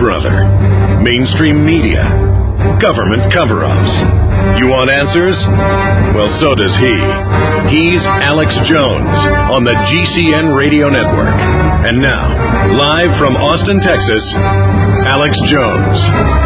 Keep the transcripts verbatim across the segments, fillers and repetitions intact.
brother? Mainstream media? Government cover-ups? You want answers? Well, so does he. He's Alex Jones on the G C N Radio Network. And now, live from Austin, Texas, Alex Jones.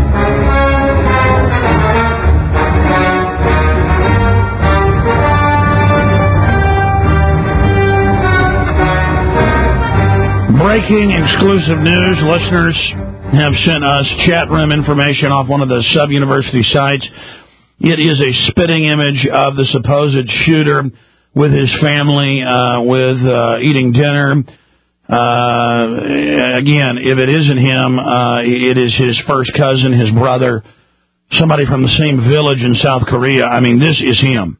Breaking exclusive news. Listeners have sent us chat room information off one of the sub-university sites. It is a spitting image of the supposed shooter with his family, uh, with uh, eating dinner. Uh, again, if it isn't him, uh, it is his first cousin, his brother, somebody from the same village in South Korea. I mean, this is him.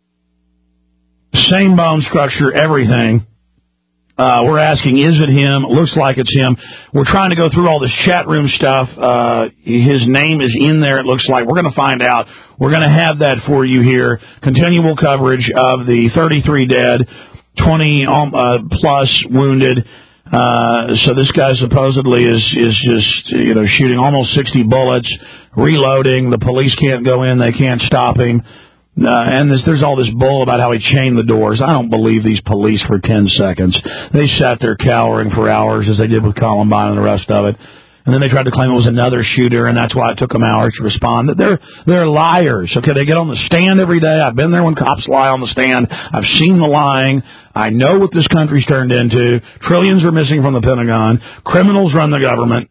Same bone structure, everything. Uh, we're asking, is it him? Looks like it's him. We're trying to go through all this chat room stuff. Uh, his name is in there, it looks like. We're going to find out. We're going to have that for you here. Continual coverage of the thirty-three dead, twenty um, uh, plus wounded. Uh, so this guy supposedly is, is just, you know, shooting almost sixty bullets, reloading. The police can't go in. They can't stop him. Uh, and this, there's all this bull about how he chained the doors. I don't believe these police for ten seconds. They sat there cowering for hours, as they did with Columbine and the rest of it. And then they tried to claim it was another shooter, and that's why it took them hours to respond. They're, they're liars. Okay, they get on the stand every day. I've been there when cops lie on the stand. I've seen the lying. I know what this country's turned into. Trillions are missing from the Pentagon. Criminals run the government.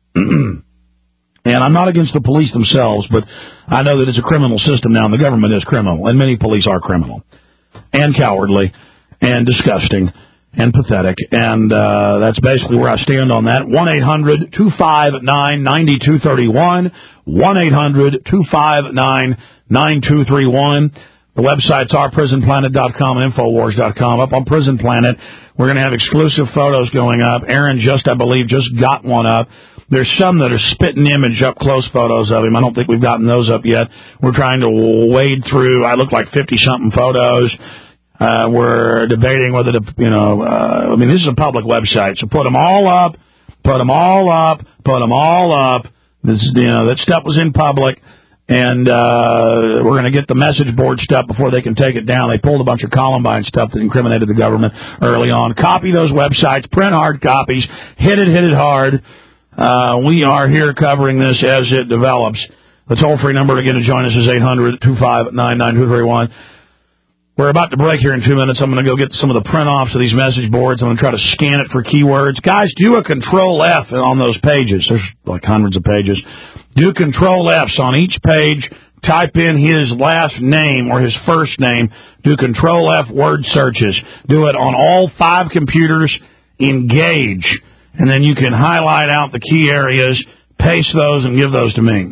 And I'm not against the police themselves, but I know that it's a criminal system now, and the government is criminal, and many police are criminal, and cowardly, and disgusting, and pathetic, and uh, that's basically where I stand on that. one eight hundred two five nine nine two three one, one eight hundred two five nine nine two three one. The websites are prison planet dot com and infowars dot com. Up on Prison Planet, we're going to have exclusive photos going up. Aaron just, I believe, just got one up. There's some that are spitting image up close photos of him. I don't think we've gotten those up yet. We're trying to wade through, I look like fifty-something photos. Uh, we're debating whether to, you know, uh, I mean, this is a public website, so put them all up, put them all up, put them all up. This is, you know, that stuff was in public, and uh, we're going to get the message board stuff before they can take it down. They pulled a bunch of Columbine stuff that incriminated the government early on. Copy those websites, print hard copies, hit it, hit it hard. Uh, we are here covering this as it develops. The toll-free number again to join us is eight hundred two five nine nine two three one. We're about to break here in two minutes. I'm going to go get some of the print-offs of these message boards. I'm going to try to scan it for keywords. Guys, do a Control F on those pages. There's like hundreds of pages. Do Control Fs on each page. Type in his last name or his first name. Do Control F word searches. Do it on all five computers. Engage. And then you can highlight out the key areas, paste those, and give those to me.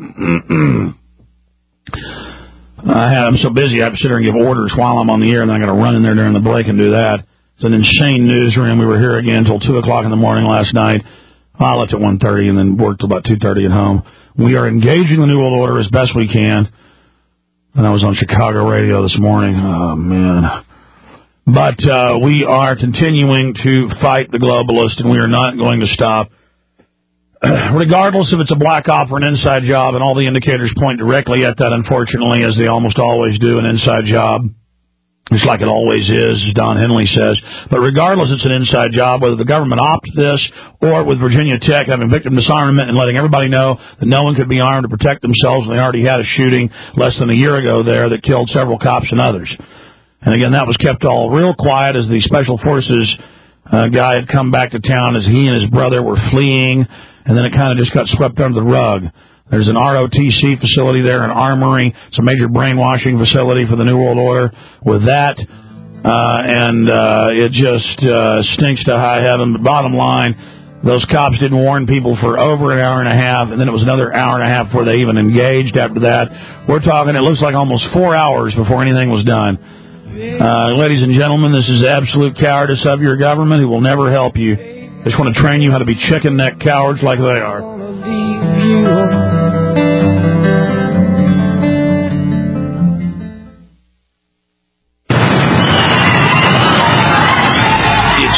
I had, I'm so busy, I have to sit there and give orders while I'm on the air, and then I got to run in there during the break and do that. It's an insane newsroom. We were here again until two o'clock in the morning last night. I left at one thirty and then worked till about two thirty at home. We are engaging the New World Order as best we can. And I was on Chicago radio this morning. Oh, man. But uh, we are continuing to fight the globalists, and we are not going to stop. Regardless if it's a black op or an inside job, and all the indicators point directly at that, unfortunately, as they almost always do, an inside job. It's like it always is, as Don Henley says. But regardless, it's an inside job, whether the government opts this or with Virginia Tech having victim disarmament and letting everybody know that no one could be armed to protect themselves when they already had a shooting less than a year ago there that killed several cops and others. And again, that was kept all real quiet as the Special Forces uh, guy had come back to town as he and his brother were fleeing, and then it kind of just got swept under the rug. There's an R O T C facility there, an armory. It's a major brainwashing facility for the New World Order with that. Uh, and uh, it just uh, stinks to high heaven. But bottom line, those cops didn't warn people for over an hour and a half, and then it was another hour and a half before they even engaged after that. We're talking, it looks like almost four hours before anything was done. Uh, ladies and gentlemen, this is absolute cowardice of your government. It will never help you. They just want to train you how to be chicken-neck cowards like they are.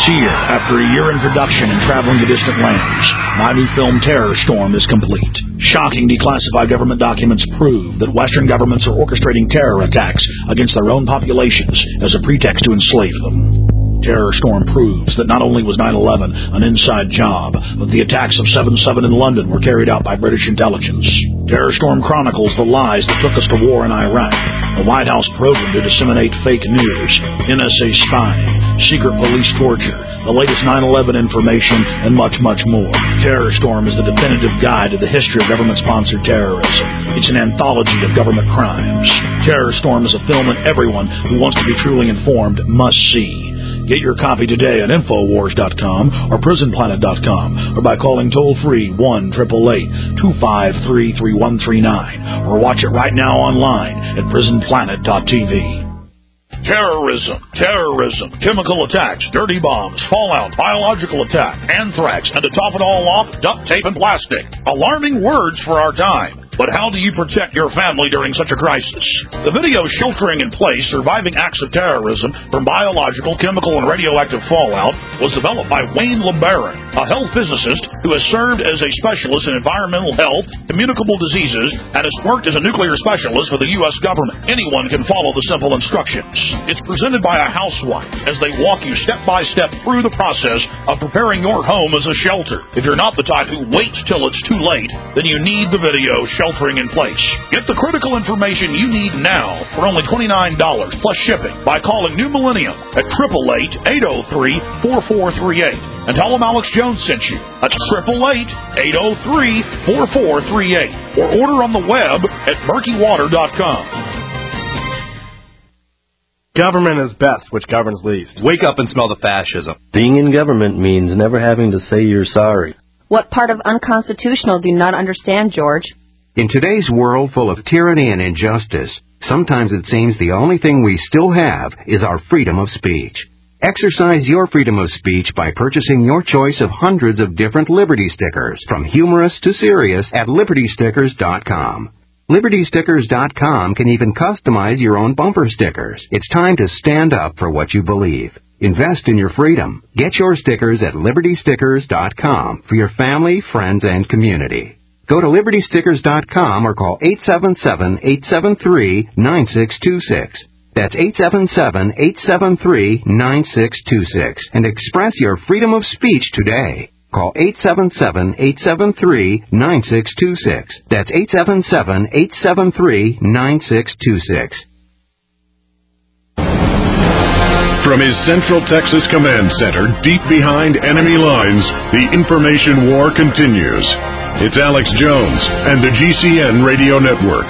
It's here. After a year in production and traveling to distant lands, my new film Terror Storm is complete. Shocking declassified government documents prove that Western governments are orchestrating terror attacks against their own populations as a pretext to enslave them. Terror Storm proves that not only was nine eleven an inside job, but the attacks of seven seven in London were carried out by British intelligence. Terror Storm chronicles the lies that took us to war in Iraq, the White House program to disseminate fake news, N S A spying, secret police torture, the latest nine eleven information, and much, much more. Terror Storm is the definitive guide to the history of government-sponsored terrorism. It's an anthology of government crimes. Terror Storm is a film that everyone who wants to be truly informed must see. Get your copy today at Infowars dot com or Prison Planet dot com or by calling toll-free one eight eight eight, two five three, three one three nine or watch it right now online at Prison Planet dot T V. Terrorism, terrorism, chemical attacks, dirty bombs, fallout, biological attack, anthrax, and to top it all off, duct tape and plastic. Alarming words for our time. But how do you protect your family during such a crisis? The video Sheltering in Place, Surviving Acts of Terrorism from Biological, Chemical, and Radioactive Fallout was developed by Wayne LeBaron, a health physicist who has served as a specialist in environmental health, communicable diseases, and has worked as a nuclear specialist for the U S government. Anyone can follow the simple instructions. It's presented by a housewife as they walk you step by step through the process of preparing your home as a shelter. If you're not the type who waits till it's too late, then you need the video Sheltering in Place. Get the critical information you need now for only twenty-nine dollars plus shipping by calling New Millennium at eight eight eight, eight oh three, four four three eight and tell them Alex Jones sent you. That's eight eight eight, eight oh three, four four three eight or order on the web at murky water dot com. Government is best, which governs least. Wake up and smell the fascism. Being in government means never having to say you're sorry. What part of unconstitutional do you not understand, George? In today's world full of tyranny and injustice, sometimes it seems the only thing we still have is our freedom of speech. Exercise your freedom of speech by purchasing your choice of hundreds of different Liberty stickers, from humorous to serious, at liberty stickers dot com. liberty stickers dot com can even customize your own bumper stickers. It's time to stand up for what you believe. Invest in your freedom. Get your stickers at liberty stickers dot com for your family, friends, and community. Go to liberty stickers dot com or call eight seven seven, eight seven three, nine six two six. That's eight seven seven, eight seven three, nine six two six and express your freedom of speech today. Call eight seven seven, eight seven three, nine six two six. That's eight seven seven, eight seven three, nine six two six. From his Central Texas Command Center, deep behind enemy lines, the information war continues. It's Alex Jones and the G C N Radio Network.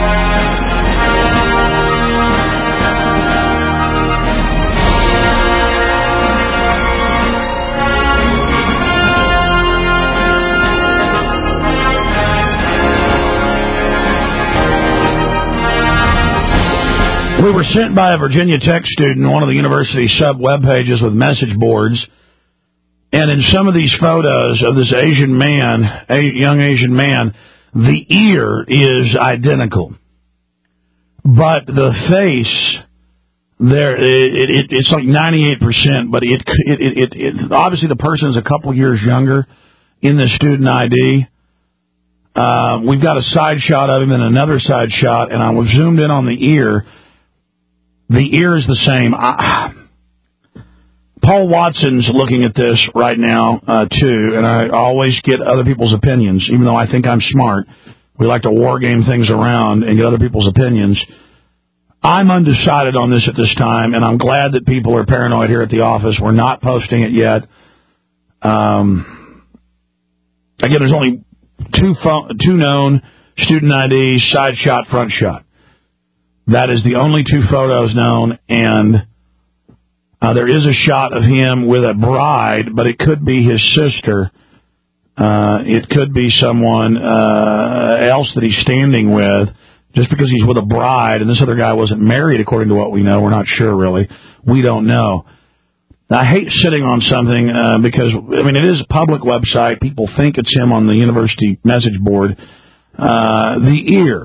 We were sent by a Virginia Tech student one of the university sub-web pages with message boards. And in some of these photos of this Asian man, a young Asian man, the ear is identical. But the face, there, it, it, it's like ninety-eight percent, but it, it, it, it, it, obviously the person is a couple years younger in the student I D. Uh, we've got a side shot of him and another side shot, and I was zoomed in on the ear. The ear is the same. I, Paul Watson's looking at this right now, uh, too, and I always get other people's opinions, even though I think I'm smart. We like to war game things around and get other people's opinions. I'm undecided on this at this time, and I'm glad that people are paranoid here at the office. We're not posting it yet. Um, again, there's only two, fo- two known student I Ds, side shot, front shot. That is the only two photos known, and uh, there is a shot of him with a bride, but it could be his sister. Uh, it could be someone uh, else that he's standing with, just because he's with a bride, and this other guy wasn't married, according to what we know. We're not sure, really. We don't know. I hate sitting on something uh, because, I mean, it is a public website. People think it's him on the university message board. Uh, the ear.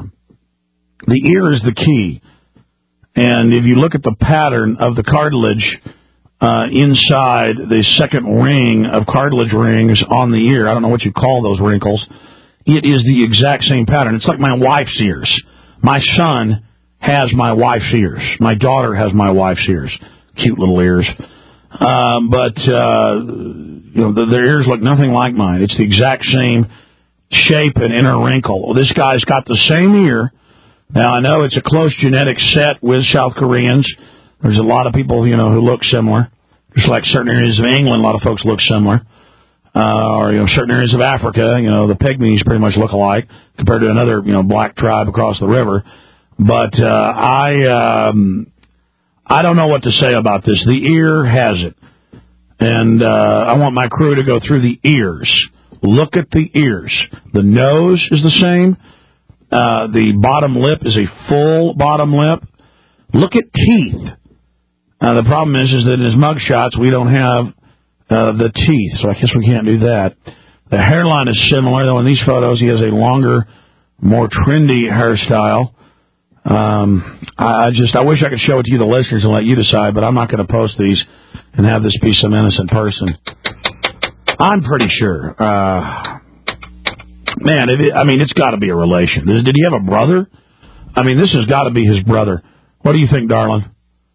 The ear is the key. And if you look at the pattern of the cartilage uh, inside the second ring of cartilage rings on the ear. I don't know what you call those wrinkles. It is the exact same pattern. It's like my wife's ears. My son has my wife's ears. My daughter has my wife's ears. Cute little ears. Uh, but, uh, you know, the, their ears look nothing like mine. It's the exact same shape and inner wrinkle. Well, this guy's got the same ear. Now, I know it's a close genetic set with South Koreans. There's a lot of people, you know, who look similar. Just like certain areas of England, a lot of folks look similar. Uh, or, you know, certain areas of Africa, you know, the Pygmies pretty much look alike compared to another, you know, black tribe across the river. But, uh, I, um, I don't know what to say about this. The ear has it. And, uh, I want my crew to go through the ears. Look at the ears. The nose is the same. Uh, the bottom lip is a full bottom lip. Look at teeth. Uh, the problem is, is that in his mug shots, we don't have uh, the teeth, so I guess we can't do that. The hairline is similar, though in these photos he has a longer, more trendy hairstyle. Um, I, I just, I wish I could show it to you, the listeners, and let you decide, but I'm not going to post these and have this be some innocent person. I'm pretty sure. Uh, man, it, I mean, it's got to be a relation. Did he have a brother? I mean, this has got to be his brother. What do you think, darling?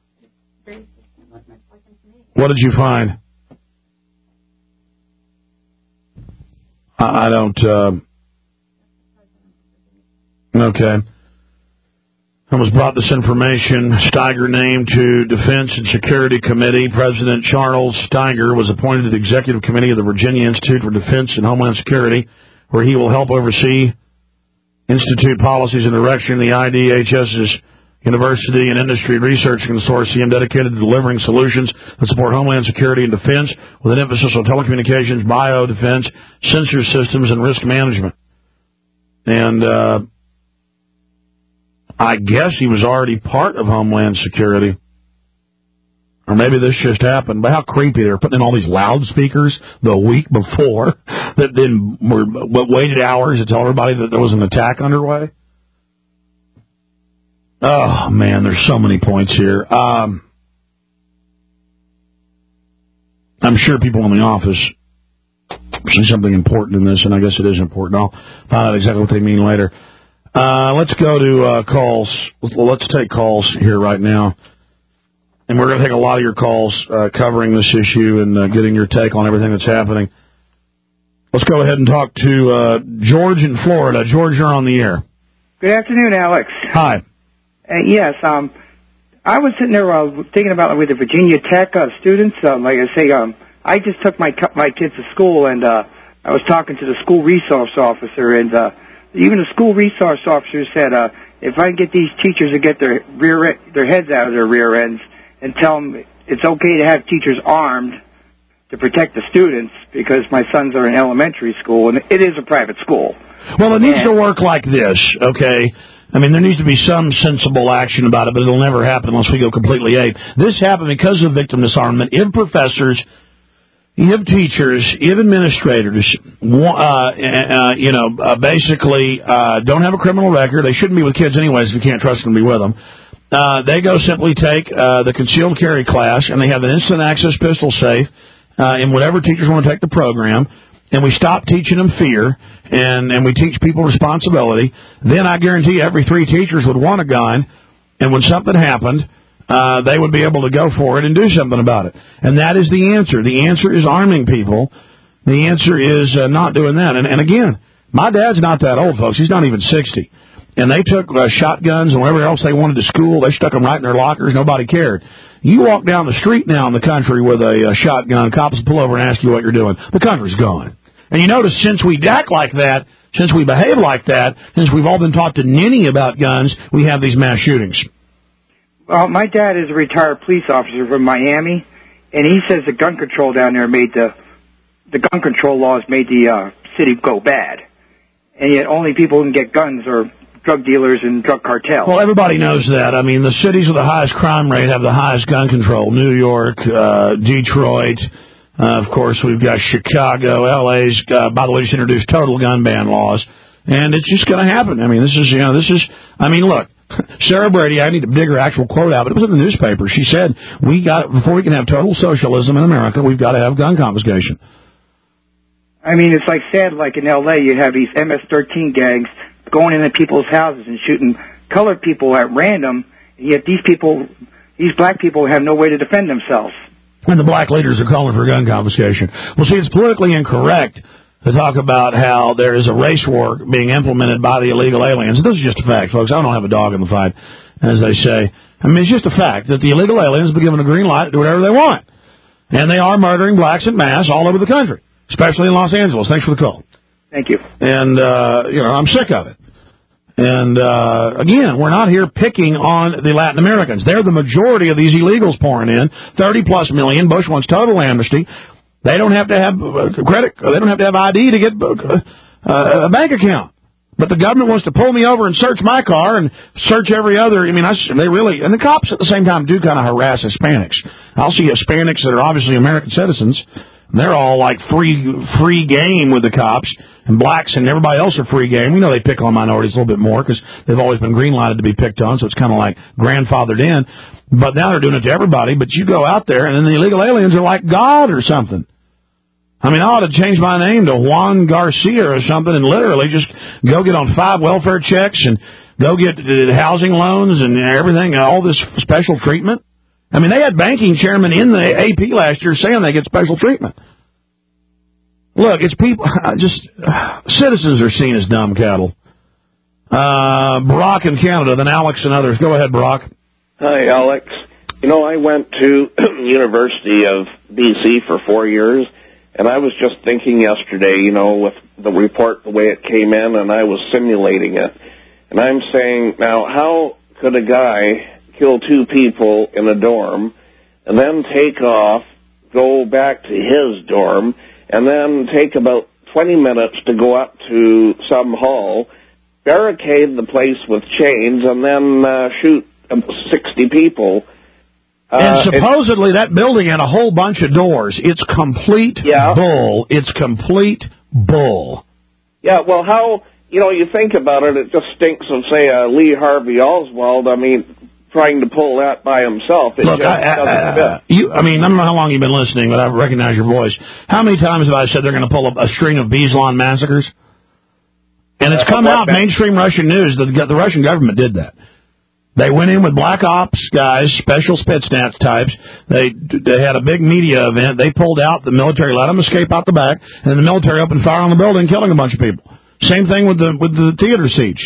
What did you find? I, I don't, uh... Okay. I was brought this information. Steiger named to Defense and Security Committee. President Charles Steiger was appointed to the Executive Committee of the Virginia Institute for Defense and Homeland Security, where he will help oversee institute policies and direction. The I D H S's University and Industry Research Consortium dedicated to delivering solutions that support Homeland Security and defense with an emphasis on telecommunications, biodefense, sensor systems, and risk management. And uh, I guess he was already part of Homeland Security. Or maybe this just happened. But how creepy. They were putting in all these loudspeakers the week before that then were waited hours to tell everybody that there was an attack underway. Oh, man, there's so many points here. Um, I'm sure people in the office see something important in this, and I guess it is important. I'll find out exactly what they mean later. Uh, let's go to uh, calls. Let's take calls here right now. And we're going to take a lot of your calls uh, covering this issue and uh, getting your take on everything that's happening. Let's go ahead and talk to uh, George in Florida. George, you're on the air. Good afternoon, Alex. Hi. Uh, yes, um, I was sitting there uh, thinking about with the Virginia Tech uh, students. Um, like I say, um, I just took my my kids to school, and uh, I was talking to the school resource officer, and uh, even the school resource officer said, uh, if I can get these teachers to get their rear their heads out of their rear ends and tell them it's okay to have teachers armed to protect the students, because my sons are in elementary school, and it is a private school. Well, it needs and, to work like this, okay? I mean, there needs to be some sensible action about it, but it'll never happen unless we go completely ape. This happened because of victim disarmament. If professors, if teachers, if administrators, uh, uh, you know, uh, basically uh, don't have a criminal record, they shouldn't be with kids anyways if you can't trust them to be with them. Uh, they go simply take uh, the concealed carry class, and they have an instant access pistol safe uh, in whatever teachers want to take the program. And we stop teaching them fear, and, and we teach people responsibility, then I guarantee every three teachers would want a gun, and when something happened, uh, they would be able to go for it and do something about it. And that is the answer. The answer is arming people. The answer is uh, not doing that. And, and again, my dad's not that old, folks. He's not even sixty. And they took uh, shotguns and whatever else they wanted to school. They stuck them right in their lockers. Nobody cared. You walk down the street now in the country with a, a shotgun, cops will pull over and ask you what you're doing. The country's gone. And you notice since we act like that, since we behave like that, since we've all been taught to ninny about guns, we have these mass shootings. Well, my dad is a retired police officer from Miami, and he says the gun control down there made the the gun control laws made the uh, city go bad, and yet only people who can get guns are drug dealers and drug cartels. Well, everybody knows that. I mean, the cities with the highest crime rate have the highest gun control. New York, uh, Detroit. Uh, of course, we've got Chicago, L A's, uh, by the way, just introduced total gun ban laws. And it's just going to happen. I mean, this is, you know, this is, I mean, look, Sarah Brady, I need to dig her actual quote out, but it was in the newspaper. She said, "We got before we can have total socialism in America, we've got to have gun confiscation." I mean, it's like sad, like in L A, you have these M S thirteen gangs going into people's houses and shooting colored people at random, and yet these people, these black people have no way to defend themselves. And the black leaders are calling for gun confiscation. Well, see, it's politically incorrect to talk about how there is a race war being implemented by the illegal aliens. This is just a fact, folks. I don't have a dog in the fight, as they say. I mean, it's just a fact that the illegal aliens have been given a green light to do whatever they want. And they are murdering blacks en masse all over the country, especially in Los Angeles. Thanks for the call. Thank you. And, uh, you know, I'm sick of it. And, uh, again, we're not here picking on the Latin Americans. They're the majority of these illegals pouring in, thirty plus million. Bush wants total amnesty. They don't have to have credit, they don't have to have I D to get uh, a bank account. But the government wants to pull me over and search my car and search every other. I mean, I, they really, and the cops at the same time do kind of harass Hispanics. I'll see Hispanics that are obviously American citizens. And they're all like free, free game with the cops, and blacks and everybody else are free game. We know they pick on minorities a little bit more because they've always been green-lighted to be picked on, so it's kind of like grandfathered in. But now they're doing it to everybody. But you go out there, and then the illegal aliens are like God or something. I mean, I ought to change my name to Juan Garcia or something and literally just go get on five welfare checks and go get housing loans and everything, all this special treatment. I mean, they had banking chairmen in the A P last year saying they get special treatment. Look, it's people, just, uh, citizens are seen as dumb cattle. Uh, Brock in Canada, then Alex and others. Go ahead, Brock. Hi, Alex. You know, I went to University of B C for four years, and I was just thinking yesterday, you know, with the report, the way it came in, and I was simulating it. And I'm saying, now, how could a guy kill two people in a dorm, and then take off, go back to his dorm, and then take about twenty minutes to go up to some hall, barricade the place with chains, and then uh, shoot sixty people? Uh, and supposedly that building had a whole bunch of doors. It's complete yeah. bull. It's complete bull. Yeah, well, how, you know, you think about it, it just stinks of, say, uh, Lee Harvey Oswald. I mean, trying to pull that by himself. It Look, just I, doesn't I, fit. You, I mean, I don't know how long you've been listening, but I recognize your voice. How many times have I said they're going to pull up a string of Beslan massacres? And it's come out, mainstream Russian news, that the, the Russian government did that. They went in with black ops guys, special Spetsnaz types. They they had a big media event. They pulled out. The military let them escape out the back, and the military opened fire on the building, killing a bunch of people. Same thing with the with the theater siege.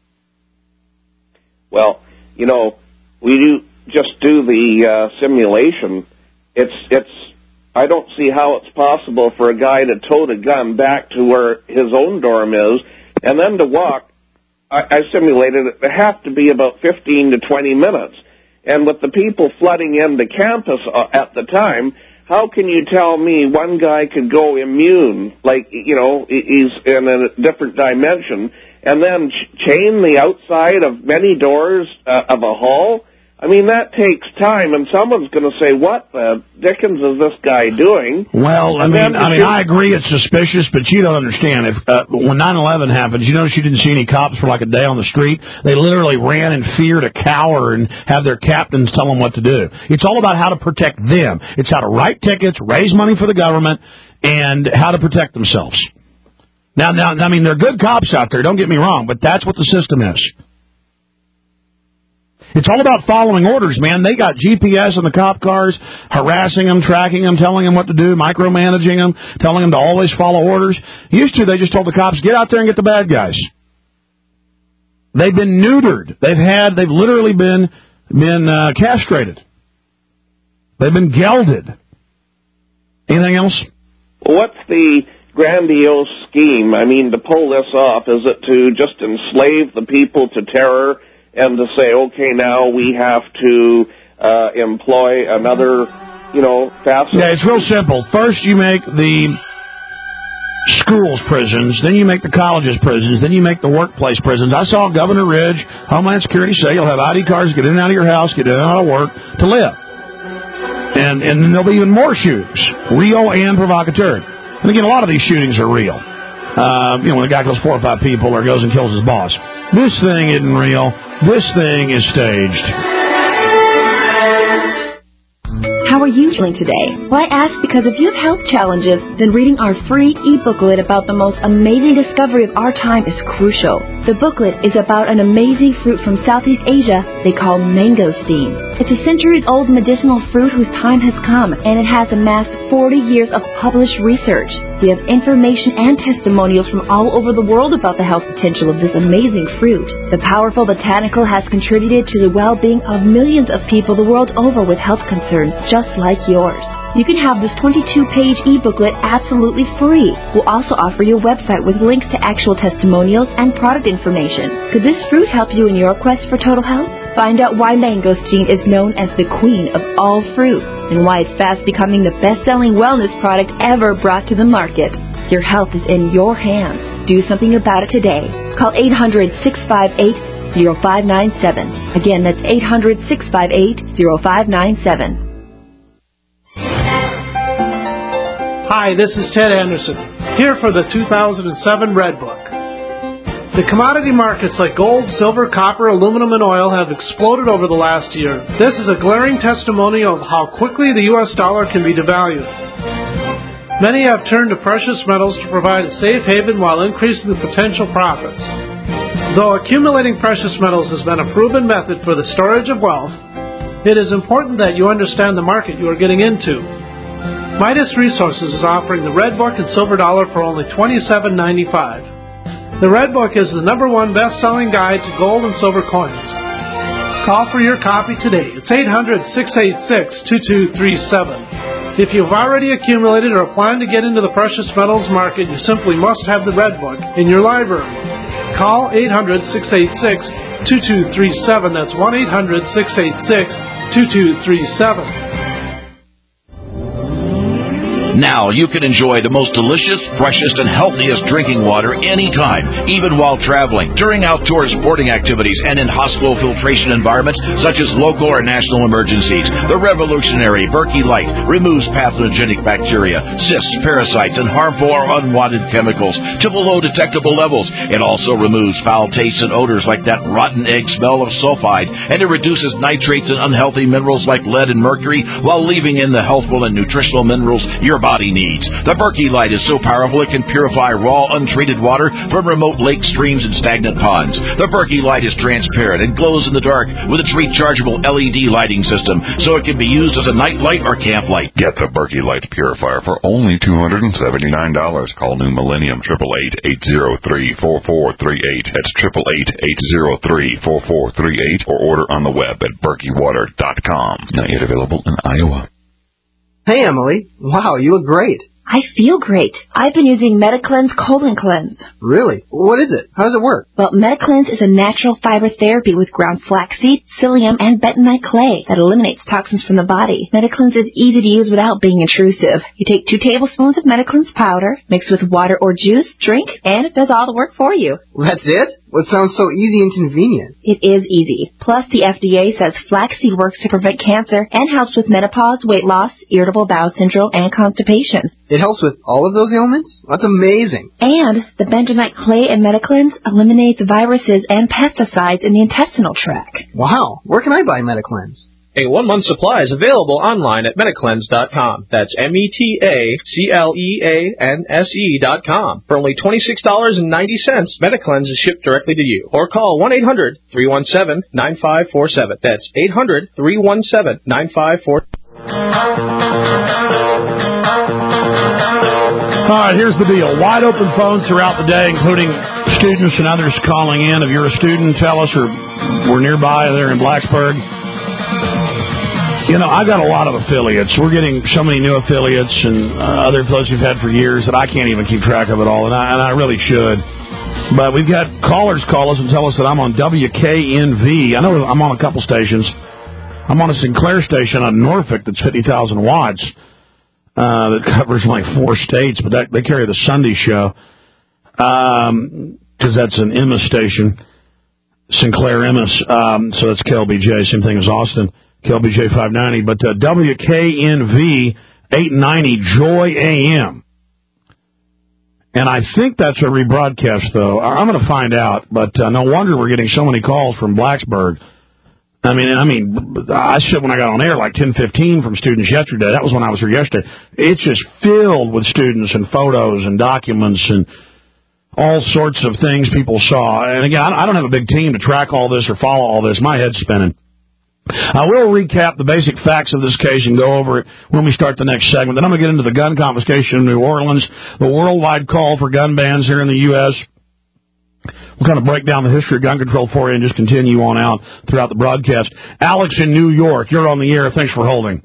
Well, you know, we do just do the uh, simulation. It's it's. I don't see how it's possible for a guy to tote a gun back to where his own dorm is, and then to walk. I, I simulated it. It have to be about fifteen to twenty minutes. And with the people flooding into campus at the time, how can you tell me one guy could go immune, like, you know, he's in a different dimension, and then ch- chain the outside of many doors uh, of a hall? I mean, that takes time, and someone's going to say, what the dickens is this guy doing? Well, I mean, I mean, I agree it's suspicious, but you don't understand. If uh, when nine eleven happened, you notice you didn't see any cops for like a day on the street? They literally ran in fear to cower and have their captains tell them what to do. It's all about how to protect them. It's how to write tickets, raise money for the government, and how to protect themselves. Now, now, I mean, there are good cops out there, don't get me wrong, but that's what the system is. It's all about following orders, man. They got G P S in the cop cars, harassing them, tracking them, telling them what to do, micromanaging them, telling them to always follow orders. Used to, they just told the cops, get out there and get the bad guys. They've been neutered. They've had, they've literally been, been uh, castrated. They've been gelded. Anything else? What's the grandiose scheme? I mean, to pull this off, is it to just enslave the people to terror and to say, okay, now we have to uh, employ another, you know, facet? Yeah, it's real simple. First you make the schools prisons, then you make the colleges prisons, then you make the workplace prisons. I saw Governor Ridge, Homeland Security say you'll have I D cards, get in and out of your house, get in and out of work to live. And, and then there'll be even more shootings, real and provocateur. And again, a lot of these shootings are real. Uh, you know, when a guy kills four or five people or goes and kills his boss. This thing isn't real. This thing is staged. How are you feeling today? Well, I ask because if you have health challenges, then reading our free e-booklet about the most amazing discovery of our time is crucial. The booklet is about an amazing fruit from Southeast Asia they call mangosteen. It's a centuries-old medicinal fruit whose time has come, and it has amassed forty years of published research. We have information and testimonials from all over the world about the health potential of this amazing fruit. The powerful botanical has contributed to the well-being of millions of people the world over with health concerns just like yours. You can have this twenty-two page e-booklet absolutely free. We'll also offer you a website with links to actual testimonials and product information. Could this fruit help you in your quest for total health? Find out why mangosteen is known as the queen of all fruits and why it's fast becoming the best-selling wellness product ever brought to the market. Your health is in your hands. Do something about it today. Call eight hundred, six five eight, zero five nine seven. Again, that's eight hundred, six five eight, zero five nine seven. Hi, this is Ted Anderson, here for the two thousand seven Red Book. The commodity markets like gold, silver, copper, aluminum, and oil have exploded over the last year. This is a glaring testimonial of how quickly the U S dollar can be devalued. Many have turned to precious metals to provide a safe haven while increasing the potential profits. Though accumulating precious metals has been a proven method for the storage of wealth, it is important that you understand the market you are getting into. Midas Resources is offering the Red Book and Silver Dollar for only twenty-seven ninety-five. The Red Book is the number one best-selling guide to gold and silver coins. Call for your copy today. It's eight hundred, six eight six, two two three seven. If you've already accumulated or plan to get into the precious metals market, you simply must have the Red Book in your library. Call eight hundred, six eight six, two two three seven. That's one eight hundred, six eight six, two two three seven. Now you can enjoy the most delicious, freshest, and healthiest drinking water anytime, even while traveling, during outdoor sporting activities, and in hospital filtration environments such as local or national emergencies. The revolutionary Berkey Light removes pathogenic bacteria, cysts, parasites, and harmful or unwanted chemicals to below detectable levels. It also removes foul tastes and odors like that rotten egg smell of sulfide, and it reduces nitrates and unhealthy minerals like lead and mercury while leaving in the healthful and nutritional minerals your body needs. The Berkey Light is so powerful it can purify raw, untreated water from remote lakes, streams, and stagnant ponds. The Berkey Light is transparent and glows in the dark with its rechargeable L E D lighting system, so it can be used as a night light or camp light. Get the Berkey Light Purifier for only two hundred seventy-nine dollars. Call New Millennium, eight eight eight, eight zero three, four four three eight. That's eight eight eight, eight zero three, four four three eight, or order on the web at berkey water dot com. Not yet available in Iowa. Hey, Emily. Wow, you look great. I feel great. I've been using MetaCleanse Colon Cleanse. Really? What is it? How does it work? Well, MetaCleanse is a natural fiber therapy with ground flaxseed, psyllium, and bentonite clay that eliminates toxins from the body. MetaCleanse is easy to use without being intrusive. You take two tablespoons of MetaCleanse powder, mix with water or juice, drink, and it does all the work for you. That's it? Well, it sounds so easy and convenient. It is easy. Plus, the F D A says flaxseed works to prevent cancer and helps with menopause, weight loss, irritable bowel syndrome, and constipation. It helps with all of those ailments? That's amazing. And the bentonite clay in MetaCleanse eliminates viruses and pesticides in the intestinal tract. Wow. Where can I buy MetaCleanse? A one-month supply is available online at metacleanse dot com. That's M E T A C L E A N S E dot com. For only twenty-six dollars and ninety cents, MetaCleanse is shipped directly to you. Or call one eight hundred, three one seven, nine five four seven. That's eight hundred, three one seven, nine five four seven. All right, here's the deal. Wide open phones throughout the day, including students and others calling in. If you're a student, tell us, or we're nearby there in Blacksburg. You know, I've got a lot of affiliates. We're getting so many new affiliates and uh, other affiliates we've had for years that I can't even keep track of it all, and I, and I really should. But we've got callers call us and tell us that I'm on W K N V. I know I'm on a couple stations. I'm on a Sinclair station on Norfolk that's fifty thousand watts uh, that covers like four states, but that, they carry the Sunday show um, because that's an Emmis station, Sinclair Emmis. Um, so that's K L B J, same thing as Austin. K L B J five ninety, but uh, W K N V eight ninety Joy A M. And I think that's a rebroadcast, though. I- I'm going to find out, but uh, no wonder we're getting so many calls from Blacksburg. I mean, I mean, I said when I got on air like ten fifteen from students yesterday. That was when I was here yesterday. It's just filled with students and photos and documents and all sorts of things people saw. And again, I don't have a big team to track all this or follow all this. My head's spinning. I will recap the basic facts of this case and go over it when we start the next segment. Then I'm going to get into the gun confiscation in New Orleans, the worldwide call for gun bans here in the U S We'll kind of break down the history of gun control for you and just continue on out throughout the broadcast. Alex in New York, you're on the air. Thanks for holding.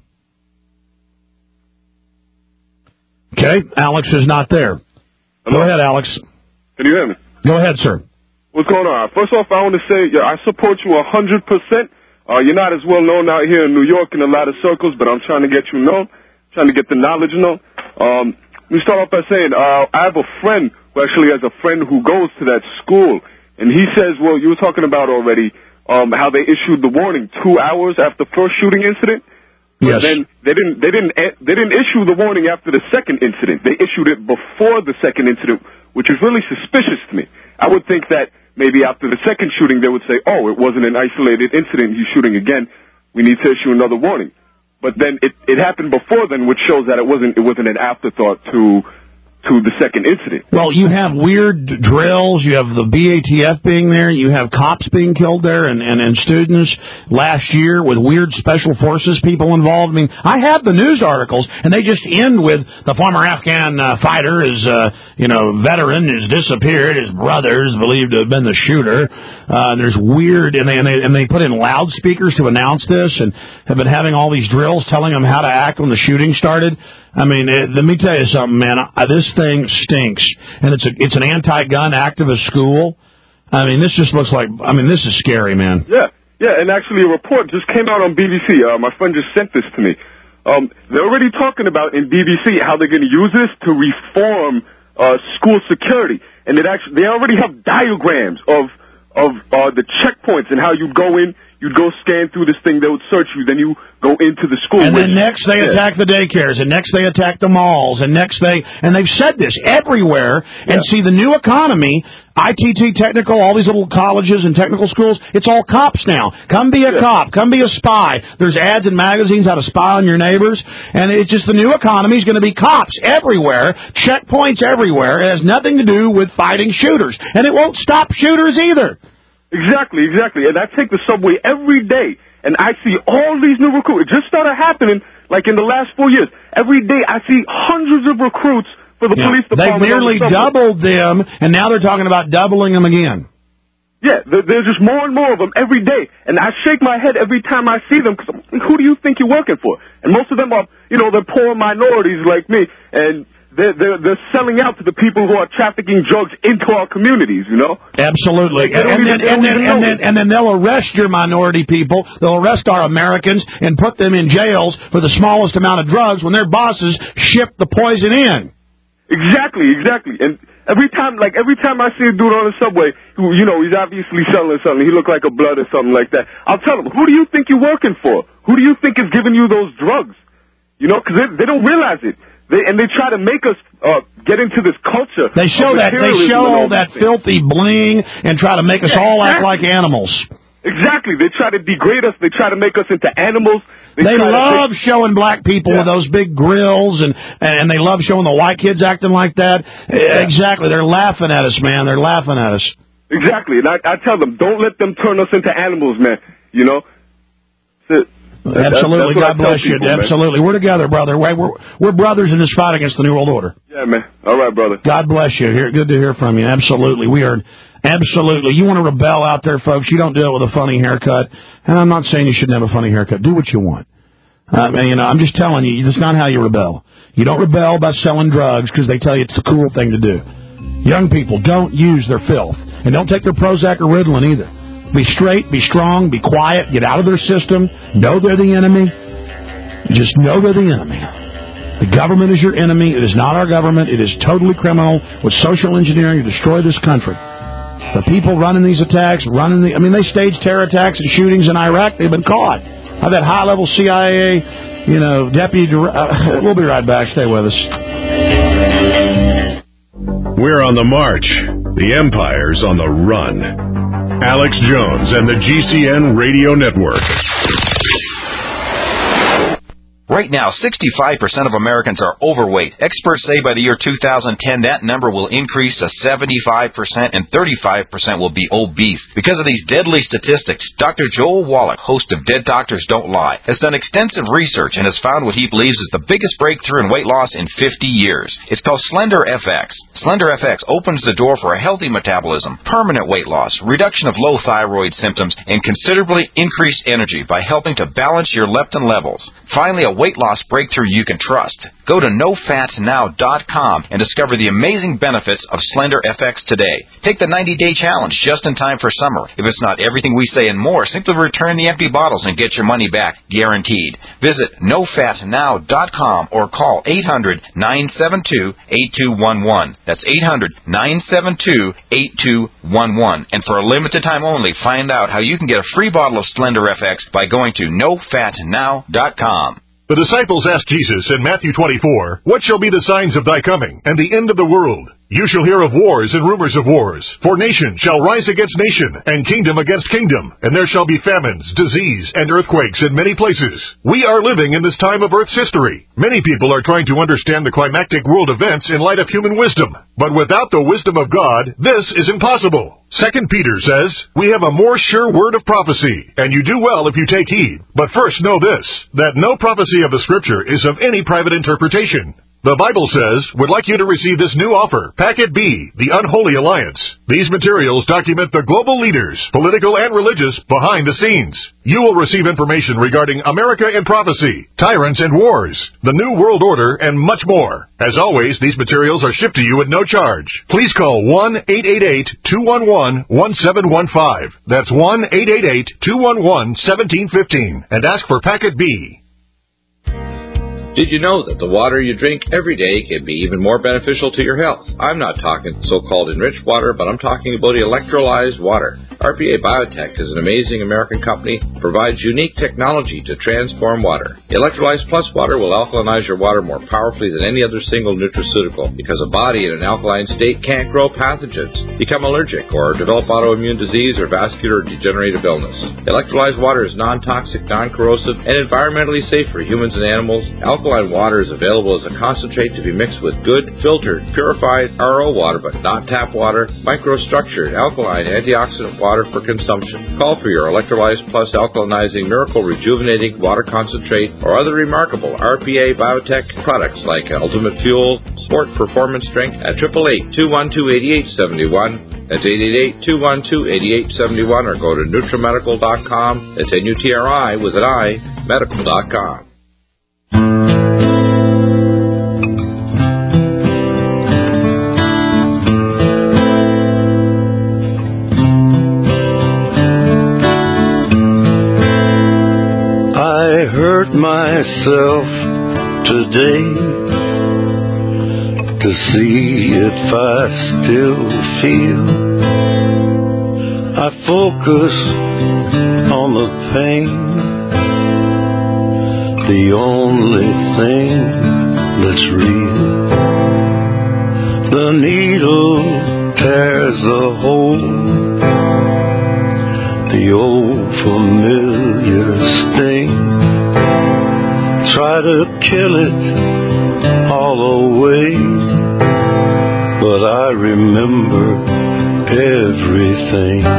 Okay, Alex is not there. Hello? Go ahead, Alex. Can you hear me? Go ahead, sir. What's going on? First off, I want to say yeah, I support you one hundred percent. Uh, you're not as well known out here in New York in a lot of circles, but I'm trying to get you known, trying to get the knowledge known. Um, let me start off by saying uh, I have a friend who actually has a friend who goes to that school, and he says, well, you were talking about already um, how they issued the warning two hours after the first shooting incident. Yes. But then they didn't they didn't they didn't issue the warning after the second incident. They issued it before the second incident, which is really suspicious to me. I would think that maybe after the second shooting they would say, oh, it wasn't an isolated incident, he's shooting again, we need to issue another warning. But then it, it happened before then, which shows that it wasn't it wasn't an afterthought to to the second incident. Well, you have weird drills. You have the B A T F being there. You have cops being killed there and, and, and students last year with weird special forces people involved. I mean, I have the news articles, and they just end with the former Afghan uh, fighter is, uh, you know, veteran has disappeared. His brother is believed to have been the shooter. Uh, there's weird, and they, and, they, and they put in loudspeakers to announce this and have been having all these drills telling them how to act when the shooting started. I mean, it, let me tell you something, man. I, this thing stinks, and it's a it's an anti-gun activist school. I mean, this just looks like. I mean, this is scary, man. Yeah, yeah, and actually, a report just came out on B B C. Uh, my friend just sent this to me. Um, they're already talking about in B B C how they're going to use this to reform uh, school security, and it actually they already have diagrams of of uh, the checkpoints and how you'd go in. You'd go scan through this thing, they would search you, then you go into the school. And which, then next they yeah. attack the daycares, and next they attack the malls, and next they, and they've said this everywhere, and yeah. see the new economy, I T T Technical, all these little colleges and technical schools, it's all cops now. Come be a yeah. cop, come be a spy. There's ads in magazines how to spy on your neighbors, and it's just the new economy is going to be cops everywhere, checkpoints everywhere. It has nothing to do with fighting shooters, and it won't stop shooters either. Exactly, exactly. And I take the subway every day, and I see all these new recruits. It just started happening, like, in the last four years. Every day I see hundreds of recruits for the yeah. police department. They've nearly the doubled them, and now they're talking about doubling them again. Yeah, there's just more and more of them every day. And I shake my head every time I see them, because who do you think you're working for? And most of them are, you know, they're poor minorities like me, and They're, they're, they're selling out to the people who are trafficking drugs into our communities, you know? Absolutely. Like, and, even, then, and, then, and, then, and then they'll arrest your minority people. They'll arrest our Americans and put them in jails for the smallest amount of drugs when their bosses ship the poison in. Exactly, exactly. And every time, like, every time I see a dude on the subway who, you know, he's obviously selling something, he look like a blood or something like that, I'll tell him, who do you think you're working for? Who do you think is giving you those drugs? You know, because they, they don't realize it. They, and they try to make us uh, get into this culture. They show that they show all that filthy bling and try to make us yeah, all exactly. act like animals. Exactly. They try to degrade us. They try to make us into animals. They, they love to, showing black people yeah. with those big grills, and and they love showing the white kids acting like that. Yeah. Exactly. They're laughing at us, man. They're laughing at us. Exactly. And I, I tell them, don't let them turn us into animals, man. You know? So, Absolutely. God bless you. People, Absolutely. Man. We're together, brother. We're, we're brothers in this fight against the New World Order. Yeah, man. All right, brother. God bless you. Here, good to hear from you. Absolutely. We are, absolutely. You want to rebel out there, folks, you don't do it with a funny haircut. And I'm not saying you shouldn't have a funny haircut. Do what you want. I mean, you know, I'm just telling you, that's not how you rebel. You don't rebel by selling drugs because they tell you it's the cool thing to do. Young people, don't use their filth. And don't take their Prozac or Ritalin either. Be straight, be strong, be quiet, get out of their system, know they're the enemy. Just know they're the enemy. The government is your enemy. It is not our government. It is totally criminal with social engineering to destroy this country. The people running these attacks, running the, I mean, they staged terror attacks and shootings in Iraq. They've been caught. I've had high-level C I A, you know, deputy, uh, we'll be right back. Stay with us. We're on the march. The empire's on the run. Alex Jones and the G C N Radio Network. Right now, sixty-five percent of Americans are overweight. Experts say by the year two thousand ten, that number will increase to seventy-five percent and thirty-five percent will be obese. Because of these deadly statistics, Doctor Joel Wallach, host of Dead Doctors Don't Lie, has done extensive research and has found what he believes is the biggest breakthrough in weight loss in fifty years. It's called Slender F X. Slender F X opens the door for a healthy metabolism, permanent weight loss, reduction of low thyroid symptoms, and considerably increased energy by helping to balance your leptin levels. Finally, a weight loss breakthrough you can trust. Go to no fat now dot com and discover the amazing benefits of Slender F X today. Take the ninety day challenge just in time for summer. If it's not everything we say and more, simply return the empty bottles and get your money back, guaranteed. Visit no fat now dot com or call eight hundred, nine seven two, eight two one one. That's eight hundred, nine seven two, eight two one one. And for a limited time only, find out how you can get a free bottle of Slender F X by going to no fat now dot com. The disciples asked Jesus in Matthew twenty-four, "What shall be the signs of thy coming, and the end of the world? You shall hear of wars and rumors of wars. For nation shall rise against nation, and kingdom against kingdom, and there shall be famines, disease, and earthquakes in many places." We are living in this time of Earth's history. Many people are trying to understand the climactic world events in light of human wisdom. But without the wisdom of God, this is impossible. Second Peter says, "We have a more sure word of prophecy, and you do well if you take heed. But first know this, that no prophecy of the Scripture is of any private interpretation." The Bible says, "Would like you to receive this new offer, Packet B, the Unholy Alliance." These materials document the global leaders, political and religious, behind the scenes. You will receive information regarding America in prophecy, tyrants and wars, the New World Order, and much more. As always, these materials are shipped to you at no charge. Please call one eight eight eight, two one one, one seven one five. That's one eight eight eight, two one one, one seven one five and ask for Packet B. Did you know that the water you drink every day can be even more beneficial to your health? I'm not talking so-called enriched water, but I'm talking about electrolyzed water. R P A Biotech is an amazing American company that provides unique technology to transform water. Electrolyzed Plus water will alkalinize your water more powerfully than any other single nutraceutical because a body in an alkaline state can't grow pathogens, become allergic, or develop autoimmune disease or vascular degenerative illness. Electrolyzed water is non-toxic, non-corrosive, and environmentally safe for humans and animals. Alkaline water is available as a concentrate to be mixed with good, filtered, purified R O water, but not tap water, microstructured, alkaline, antioxidant water for consumption. Call for your Electrolyzed Plus alkalinizing, miracle rejuvenating water concentrate or other remarkable R P A Biotech products like Ultimate Fuel, Sport Performance Drink at eight eight eight, two one two, eight eight seven one. That's eight eight eight, two one two, eight eight seven one, or go to Nutrimedical dot com. That's N U T R I with an I, medical dot com. I hurt myself today to see if I still feel. I focus on the pain, the only thing that's real. The needle tears the hole, the old familiar sting. Try to kill it all away, but I remember everything.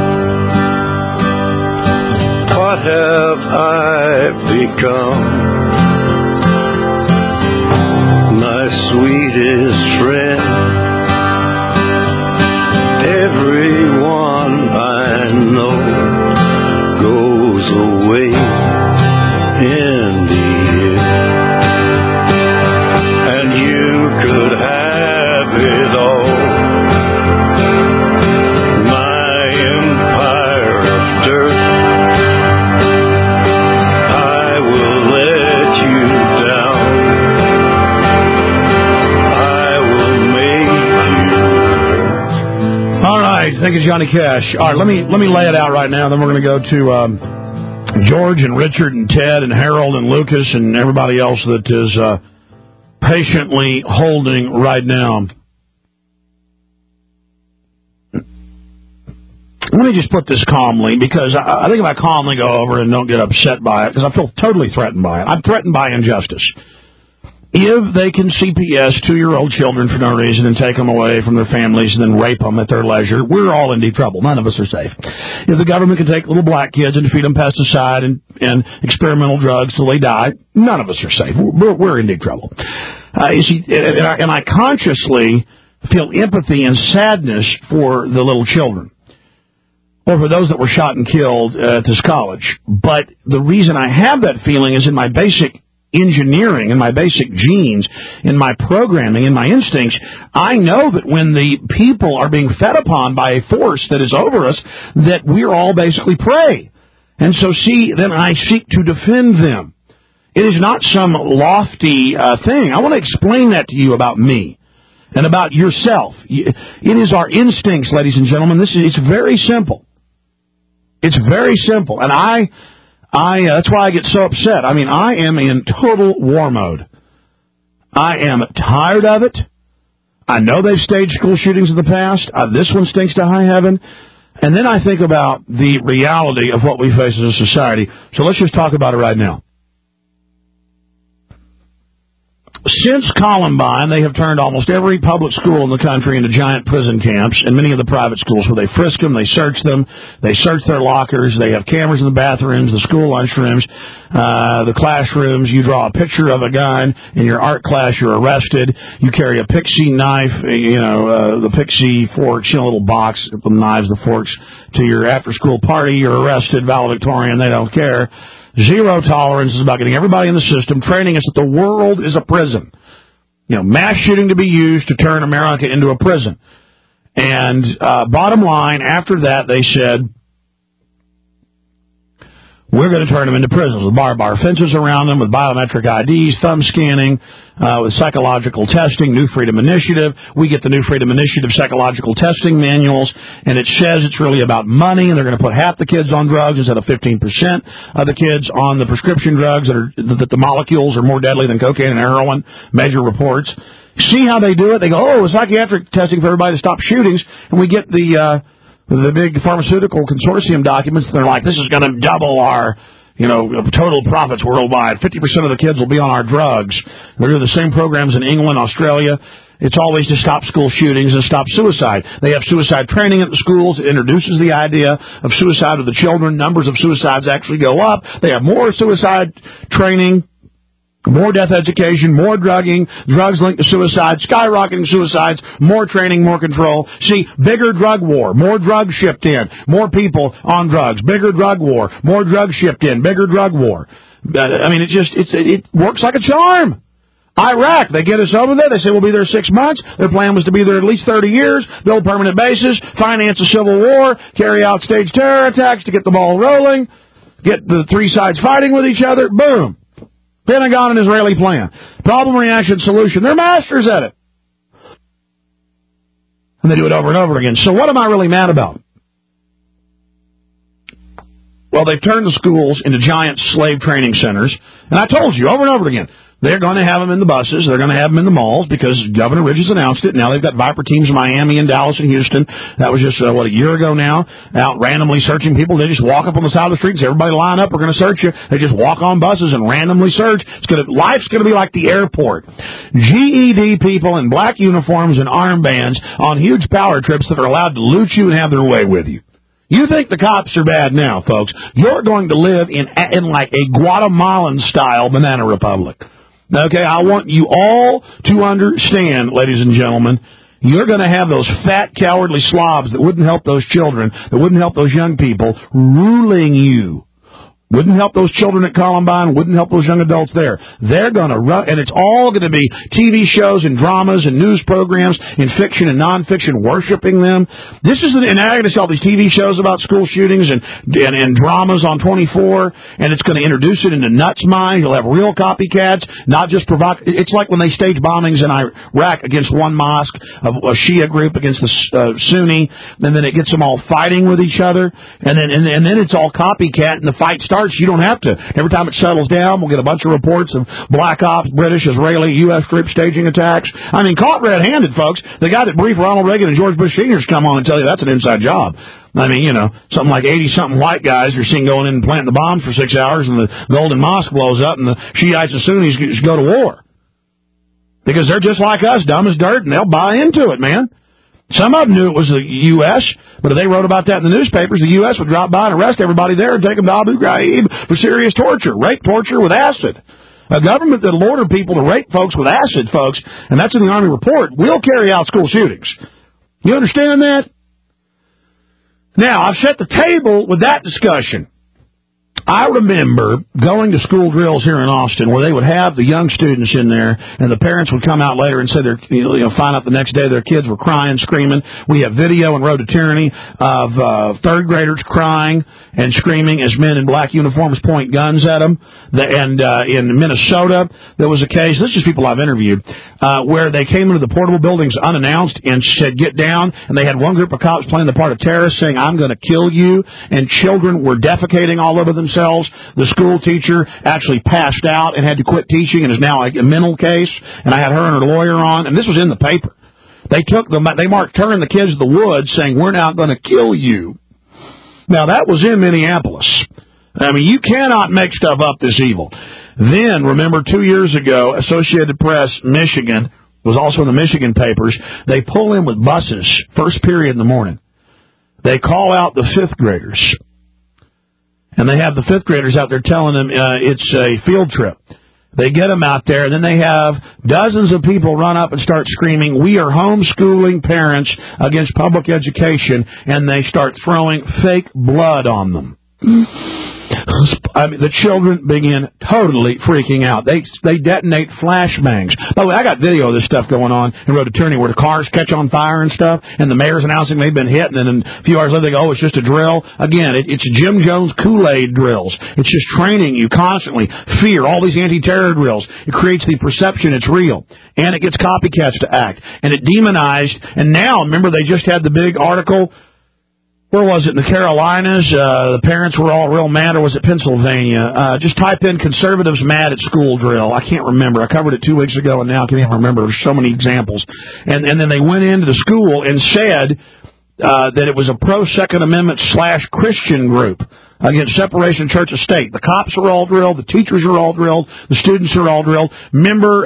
What have I become? My sweetest friend. Everyone I know goes away in the end, and you could have it all. My empire of dirt, I will let you down. I will make you. All right, thank you, Johnny Cash. All right, let me let me lay it out right now. Then we're going to go to um, George and Richard and Ted and Harold and Lucas and everybody else that is uh, patiently holding right now. Let me just put this calmly, because I, I think if I calmly go over and don't get upset by it, because I feel totally threatened by it. I'm threatened by injustice. If they can C P S two-year-old children for no reason and take them away from their families and then rape them at their leisure, we're all in deep trouble. None of us are safe. If the government can take little black kids and feed them pesticide and, and experimental drugs till they die, none of us are safe. We're, we're in deep trouble. Uh, you see, and I, and I consciously feel empathy and sadness for the little children, or for those that were shot and killed at this college. But the reason I have that feeling is in my basic engineering, in my basic genes, in my programming, in my instincts. I know that when the people are being fed upon by a force that is over us, that we're all basically prey. And so, see, then I seek to defend them. It is not some lofty uh, thing. I want to explain that to you about me and about yourself. It is our instincts, ladies and gentlemen. This is, it's very simple. It's very simple. And I... I, uh, that's why I get so upset. I mean, I am in total war mode. I am tired of it. I know they've staged school shootings in the past. Uh, this one stinks to high heaven. And then I think about the reality of what we face as a society. So let's just talk about it right now. Since Columbine, they have turned almost every public school in the country into giant prison camps, and many of the private schools where they frisk them, they search them, they search their lockers, they have cameras in the bathrooms, the school lunchrooms, uh, the classrooms. You draw a picture of a gun in your art class, you're arrested. You carry a Pixie knife, you know, uh, the Pixie forks, you know, a little box, the knives, the forks, to your after-school party, you're arrested, valedictorian, they don't care. Zero tolerance is about getting everybody in the system, training us that the world is a prison. You know, mass shooting to be used to turn America into a prison. And uh, bottom line, after that, they said, we're going to turn them into prisons with barbed wire fences around them, with biometric I Ds, thumb scanning, uh, with psychological testing, New Freedom Initiative. We get the New Freedom Initiative psychological testing manuals, and it says it's really about money, and they're going to put half the kids on drugs instead of fifteen percent of the kids on the prescription drugs that are that the molecules are more deadly than cocaine and heroin. Major reports. See how they do it? They go, oh, psychiatric testing for everybody to stop shootings, and we get the uh, the big pharmaceutical consortium documents. They're like, this is going to double our, you know, total profits worldwide. fifty percent of the kids will be on our drugs. They're doing the same programs in England, Australia. It's always to stop school shootings and stop suicide. They have suicide training at the schools. It introduces the idea of suicide of the children. Numbers of suicides actually go up. They have more suicide training, more death education, more drugging, drugs linked to suicide, skyrocketing suicides, more training, more control. See, bigger drug war, more drugs shipped in, more people on drugs, bigger drug war, more drugs shipped in, bigger drug war. I mean, it just, it's, it works like a charm. Iraq, they get us over there. They say we'll be there six months. Their plan was to be there at least thirty years, build permanent bases, finance a civil war, carry out staged terror attacks to get the ball rolling, get the three sides fighting with each other. Boom. Pentagon and Israeli plan. Problem, reaction, solution. They're masters at it. And they do it over and over again. So what am I really mad about? Well, they've turned the schools into giant slave training centers. And I told you over and over again, they're going to have them in the buses. They're going to have them in the malls because Governor Ridges announced it. Now they've got Viper teams in Miami and Dallas and Houston. That was just, uh, what, a year ago now, out randomly searching people. They just walk up on the side of the street and say, everybody line up, we're going to search you. They just walk on buses and randomly search. It's gonna, life's going to be like the airport. G E D people in black uniforms and armbands on huge power trips that are allowed to loot you and have their way with you. You think the cops are bad now, folks. You're going to live in, in like a Guatemalan-style banana republic. Okay, I want you all to understand, ladies and gentlemen, you're going to have those fat, cowardly slobs that wouldn't help those children, that wouldn't help those young people, ruling you. Wouldn't help those children at Columbine, wouldn't help those young adults there. They're going to run, and it's all going to be T V shows and dramas and news programs in fiction and nonfiction worshiping them. This is, and I'm going to sell these T V shows about school shootings and, and, and dramas on twenty-four, and it's going to introduce it into nuts' minds. You'll have real copycats, not just provoc. It's like when they stage bombings in Iraq against one mosque, a, a Shia group against the uh, Sunni, and then it gets them all fighting with each other, and then and, and then it's all copycat, and the fight starts. starts, you don't have to. Every time it settles down, we'll get a bunch of reports of black ops, British, Israeli, U S troops staging attacks. I mean, caught red-handed, folks. The guy that briefed Ronald Reagan and George Bush Senior's come on and tell you that's an inside job. I mean, you know, something like eighty-something white guys you're seeing going in and planting the bombs for six hours, and the Golden Mosque blows up, and the Shiites and Sunnis go to war. Because they're just like us, dumb as dirt, and they'll buy into it, man. Some of them knew it was the U S, but if they wrote about that in the newspapers, the U S would drop by and arrest everybody there and take them to Abu Ghraib for serious torture, rape torture with acid. A government that'll order people to rape folks with acid, folks, and that's in the Army report, will carry out school shootings. You understand that? Now, I've set the table with that discussion. I remember going to school drills here in Austin where they would have the young students in there, and the parents would come out later and say they're, you know, find out the next day their kids were crying, screaming. We have video in Road to Tyranny of uh, third graders crying and screaming as men in black uniforms point guns at them. The, and uh, in Minnesota, there was a case, this is people I've interviewed, uh, where they came into the portable buildings unannounced and said, get down, and they had one group of cops playing the part of terrorists saying, I'm going to kill you, and children were defecating all over themselves. The school teacher actually passed out and had to quit teaching and is now a mental case, and I had her and her lawyer on, and this was in the paper. They took them, they marked her and the kids to the woods saying, we're now going to kill you. Now, that was in Minneapolis. I mean, you cannot make stuff up this evil. Then, remember, two years ago, Associated Press, Michigan, was also in the Michigan papers. They pull in with buses, first period in the morning. They call out the fifth graders. And they have the fifth graders out there telling them uh, it's a field trip. They get them out there, and then they have dozens of people run up and start screaming, we are homeschooling parents against public education, and they start throwing fake blood on them. I mean, the children begin totally freaking out. They they detonate flashbangs. By the way, I got video of this stuff going on in Road to Tyranny where the cars catch on fire and stuff, and the mayor's announcing they've been hit, and then a few hours later they go, oh, it's just a drill. Again, it, it's Jim Jones Kool-Aid drills. It's just training you constantly. Fear, all these anti-terror drills. It creates the perception it's real. And it gets copycats to act. And it demonized. And now, remember, they just had the big article. Where was it? In the Carolinas, uh, the parents were all real mad, or was it Pennsylvania? Uh, just type in conservatives mad at school drill. I can't remember. I covered it two weeks ago, and now I can't even remember. There's so many examples. And, and then they went into the school and said uh, that it was a pro-Second Amendment slash Christian group against separation church and state. The cops are all drilled. The teachers are all drilled. The students are all drilled. Remember,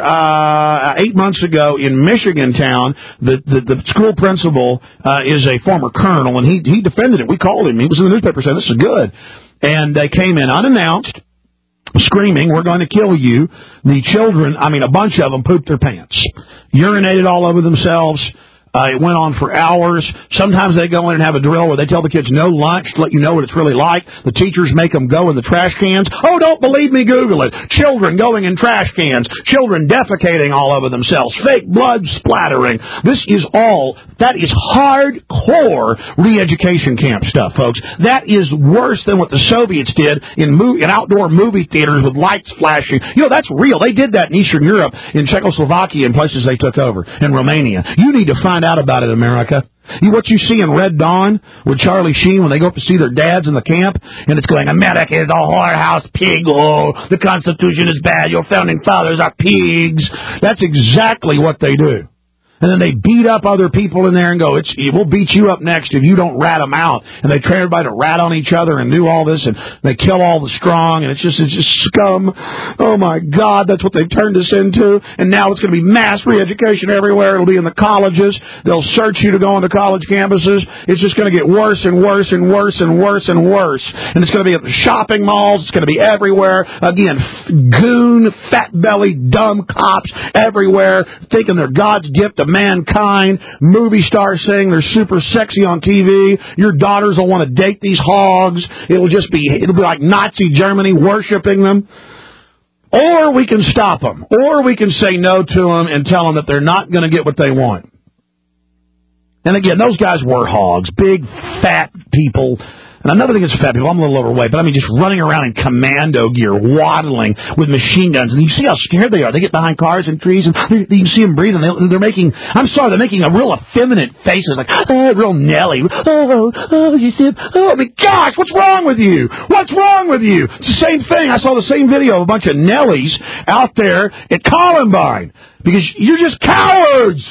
uh, eight months ago in Michigan town, the, the, the school principal uh, is a former colonel, and he, he defended it. We called him. He was in the newspaper saying, this is good. And they came in unannounced, screaming, we're going to kill you. The children, I mean, a bunch of them pooped their pants, urinated all over themselves. Uh, it went on for hours. Sometimes they go in and have a drill where they tell the kids no lunch to let you know what it's really like. The teachers make them go in the trash cans. Oh, don't believe me, Google it. Children going in trash cans. Children defecating all over themselves. Fake blood splattering. This is all, that is hardcore re-education camp stuff, folks. That is worse than what the Soviets did in, movie, in outdoor movie theaters with lights flashing. You know, that's real. They did that in Eastern Europe, in Czechoslovakia, and places they took over, in Romania. You need to find out about it, America. You, what you see in Red Dawn with Charlie Sheen when they go up to see their dads in the camp, and it's going, America is a whorehouse pig. Oh, the Constitution is bad. Your founding fathers are pigs. That's exactly what they do. And then they beat up other people in there and go, it's, we'll beat you up next if you don't rat them out. And they train everybody to rat on each other and do all this, and they kill all the strong, and it's just, it's just scum. Oh my God, that's what they've turned us into. And now it's going to be mass re-education everywhere. It'll be in the colleges. They'll search you to go into college campuses. It's just going to get worse and worse and worse and worse and worse. And it's going to be at the shopping malls. It's going to be everywhere. Again, goon, fat-bellied, dumb cops everywhere, thinking they're God's gift to mankind. Movie stars saying they're super sexy on T V. Your daughters will want to date these hogs. It'll just be, it'll be like Nazi Germany worshiping them. Or we can stop them. Or we can say no to them and tell them that they're not going to get what they want. And again, those guys were hogs. Big, fat people. And another thing is fat people, I'm a little overweight, but I mean just running around in commando gear, waddling with machine guns. And you see how scared they are. They get behind cars and trees, and you can see them breathing. They, they're making, I'm sorry, they're making a real effeminate faces, like, oh, real Nelly. Oh, oh, you see, oh, I mean, gosh, what's wrong with you? What's wrong with you? It's the same thing. I saw the same video of a bunch of Nellies out there at Columbine because you're just cowards.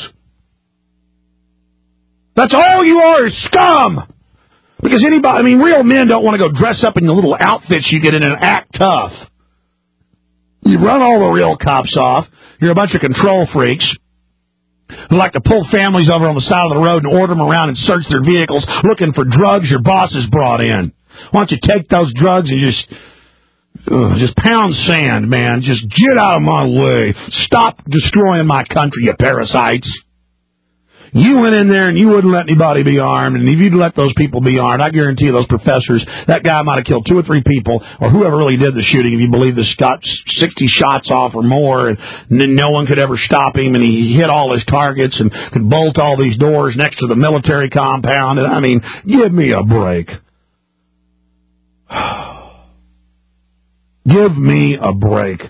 That's all you are is scum. Because anybody, I mean, real men don't want to go dress up in the little outfits you get in and act tough. You run all the real cops off. You're a bunch of control freaks who like to pull families over on the side of the road and order them around and search their vehicles looking for drugs your boss has brought in. Why don't you take those drugs and just, ugh, just pound sand, man. Just get out of my way. Stop destroying my country, you parasites. You went in there and you wouldn't let anybody be armed, and if you'd let those people be armed, I guarantee you those professors, that guy might have killed two or three people, or whoever really did the shooting, if you believe this, got sixty shots off or more, and no one could ever stop him, and he hit all his targets and could bolt all these doors next to the military compound, and I mean, give me a break. Give me a break.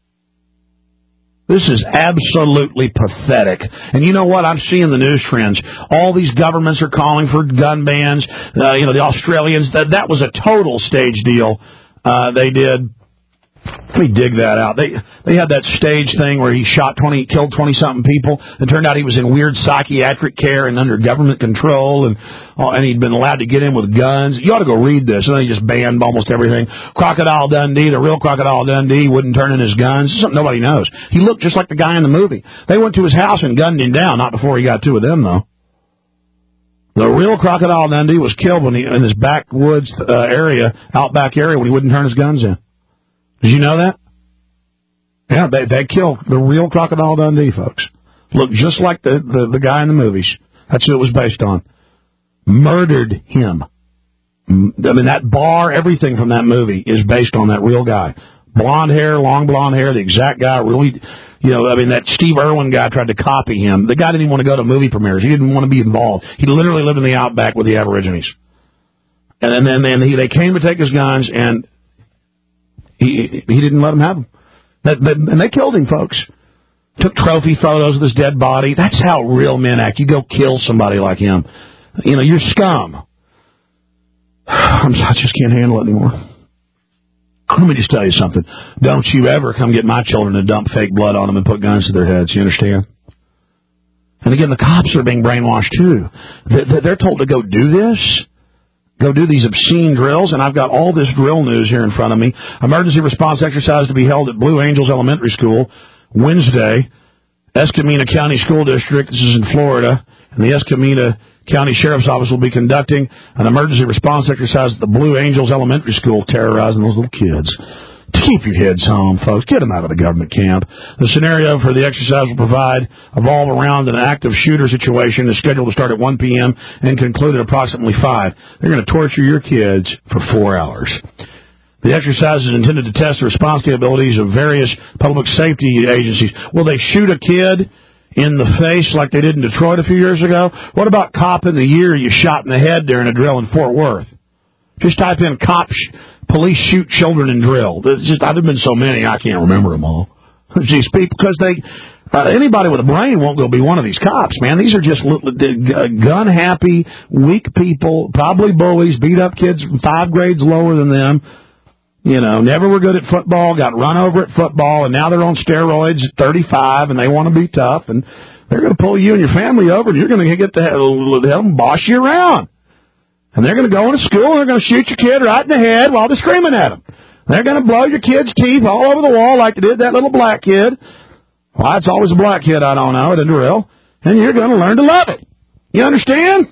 This is absolutely pathetic. And you know what? I'm seeing the news trends. All these governments are calling for gun bans. Uh, you know, the Australians, that, that was a total stage deal uh, they did. Let me dig that out. They they had that stage thing where he shot twenty, killed twenty-something people. It turned out he was in weird psychiatric care and under government control, and oh, and he'd been allowed to get in with guns. You ought to go read this. And then he just banned almost everything. Crocodile Dundee, the real Crocodile Dundee, wouldn't turn in his guns. It's something nobody knows. He looked just like the guy in the movie. They went to his house and gunned him down, not before he got two of them, though. The real Crocodile Dundee was killed when he in his backwoods uh, area, outback area, when he wouldn't turn his guns in. Did you know that? Yeah, they they killed the real Crocodile Dundee, folks. Looked just like the, the, the guy in the movies. That's who it was based on. Murdered him. I mean, that bar, everything from that movie is based on that real guy. Blonde hair, long blonde hair, the exact guy. Really, you know, I mean, that Steve Irwin guy tried to copy him. The guy didn't even want to go to movie premieres. He didn't want to be involved. He literally lived in the outback with the Aborigines. And then, then he, they came to take his guns, and He he didn't let them have them. That, that, and they killed him, folks. Took trophy photos of his dead body. That's how real men act. You go kill somebody like him. You know, you're scum. I'm, I just can't handle it anymore. Let me just tell you something. Don't you ever come get my children to dump fake blood on them and put guns to their heads. You understand? And again, the cops are being brainwashed, too. They're, they're told to go do this. Go do these obscene drills, and I've got all this drill news here in front of me. Emergency response exercise to be held at Blue Angels Elementary School Wednesday. Escamina County School District, this is in Florida, and the Escamina County Sheriff's Office will be conducting an emergency response exercise at the Blue Angels Elementary School, terrorizing those little kids. Keep your heads home, folks. Get them out of the government camp. The scenario for the exercise will provide evolve around an active shooter situation. Is scheduled to start at one p.m. and conclude at approximately five. They're going to torture your kids for four hours. The exercise is intended to test the response capabilities of various public safety agencies. Will they shoot a kid in the face like they did in Detroit a few years ago? What about cop in the year you shot in the head during a drill in Fort Worth? Just type in cop, sh- police shoot children in drill. There's just, I've been so many, I can't remember them all. These people, because they, uh, anybody with a brain won't go be one of these cops, man. These are just gun-happy, weak people, probably bullies, beat up kids five grades lower than them. You know, never were good at football, got run over at football, and now they're on steroids at thirty-five, and they want to be tough, and they're going to pull you and your family over, and you're going to get to help them boss you around. And they're going to go into school, and they're going to shoot your kid right in the head while they're screaming at them. They're going to blow your kid's teeth all over the wall like they did that little black kid. Why, it's always a black kid, I don't know, at a drill. And you're going to learn to love it. You understand?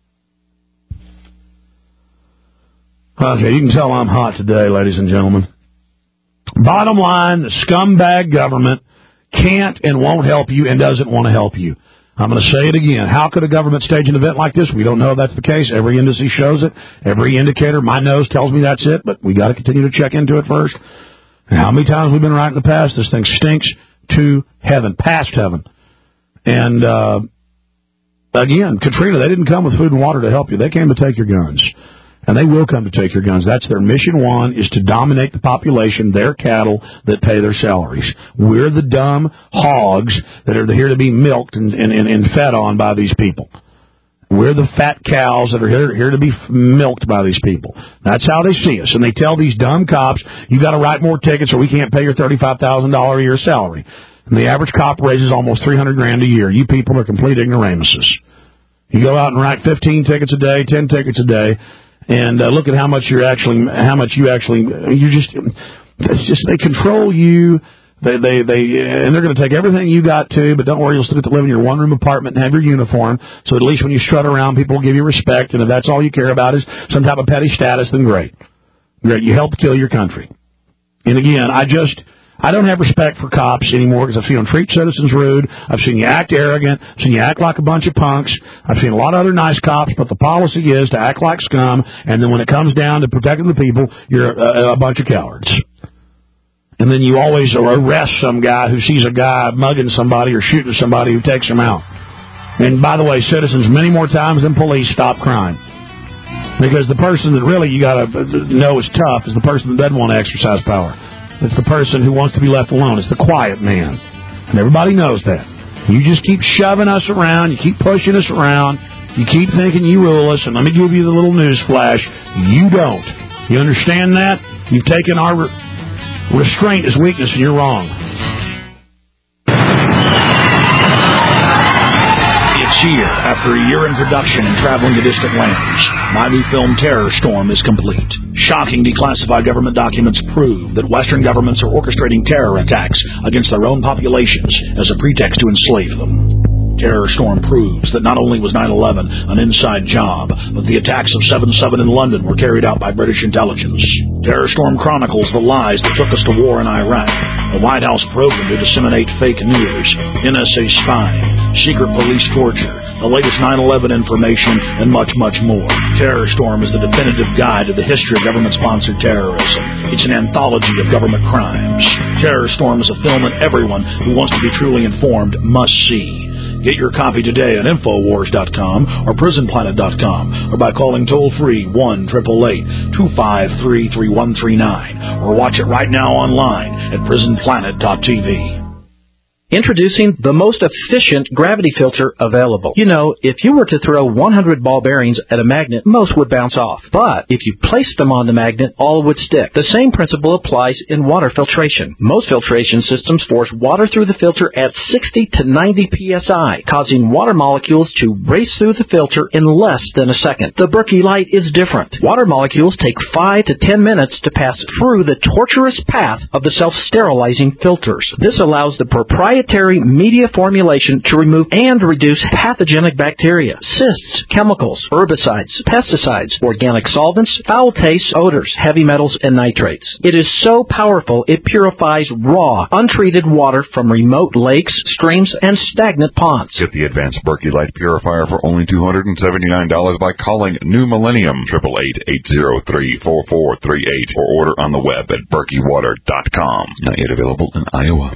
Okay, you can tell I'm hot today, ladies and gentlemen. Bottom line, the scumbag government can't and won't help you and doesn't want to help you. I'm going to say it again. How could a government stage an event like this? We don't know if that's the case. Every indice shows it. Every indicator, my nose tells me that's it, but we got to continue to check into it first. And how many times we've been right in the past? This thing stinks to heaven, past heaven. And, uh, again, Katrina, they didn't come with food and water to help you. They came to take your guns. And they will come to take your guns. That's their mission one, is to dominate the population, their cattle that pay their salaries. We're the dumb hogs that are here to be milked and, and, and fed on by these people. We're the fat cows that are here, here to be milked by these people. That's how they see us. And they tell these dumb cops, you got to write more tickets or we can't pay your thirty-five thousand dollars a year salary. And the average cop raises almost three hundred grand a year. You people are complete ignoramuses. You go out and write fifteen tickets a day, ten tickets a day, and uh, look at how much you're actually, how much you actually, you just, it's just, they control you. They, they, they, and they're going to take everything you got too, but don't worry, you'll still get to live in your one room apartment and have your uniform. So at least when you strut around, people will give you respect. And if that's all you care about is some type of petty status, then great. Great. You helped kill your country. And again, I just, I don't have respect for cops anymore because I've seen them treat citizens rude. I've seen you act arrogant. I've seen you act like a bunch of punks. I've seen a lot of other nice cops, but the policy is to act like scum. And then when it comes down to protecting the people, you're a, a bunch of cowards. And then you always arrest some guy who sees a guy mugging somebody or shooting somebody who takes him out. And by the way, citizens, many more times than police stop crime. Because the person that really you got to know is tough is the person that doesn't want to exercise power. It's the person who wants to be left alone. It's the quiet man. And everybody knows that. You just keep shoving us around. You keep pushing us around. You keep thinking you rule us. And let me give you the little news flash. You don't. You understand that? You've taken our... Re- Restraint is weakness, and you're wrong. It's here, after a year in production and traveling to distant lands. My new film, Terror Storm, is complete. Shocking declassified government documents prove that Western governments are orchestrating terror attacks against their own populations as a pretext to enslave them. Terror Storm proves that not only was nine eleven an inside job, but the attacks of seven seven in London were carried out by British intelligence. Terror Storm chronicles the lies that took us to war in Iraq, the White House program to disseminate fake news, N S A spying, secret police torture, the latest nine eleven information, and much, much more. Terror Storm is the definitive guide to the history of government-sponsored terrorism. It's an anthology of government crimes. Terror Storm is a film that everyone who wants to be truly informed must see. Get your copy today at Infowars dot com or Prison Planet dot com or by calling toll-free one eight eight eight, two five three, three one three nine or watch it right now online at Prison Planet dot T V. Introducing the most efficient gravity filter available. You know, if you were to throw one hundred ball bearings at a magnet, most would bounce off. But if you placed them on the magnet, all would stick. The same principle applies in water filtration. Most filtration systems force water through the filter at sixty to ninety P S I, causing water molecules to race through the filter in less than a second. The Berkey Light is different. Water molecules take five to ten minutes to pass through the tortuous path of the self-sterilizing filters. This allows the proprietary media formulation to remove and reduce pathogenic bacteria, cysts, chemicals, herbicides, pesticides, organic solvents, foul tastes, odors, heavy metals, and nitrates. It is so powerful it purifies raw, untreated water from remote lakes, streams, and stagnant ponds. Get the advanced Berkey Light Purifier for only two hundred seventy-nine dollars by calling New Millennium, eight eight eight, eight zero three, four four three eight, or order on the web at Berkey Water dot com. Not yet available in Iowa.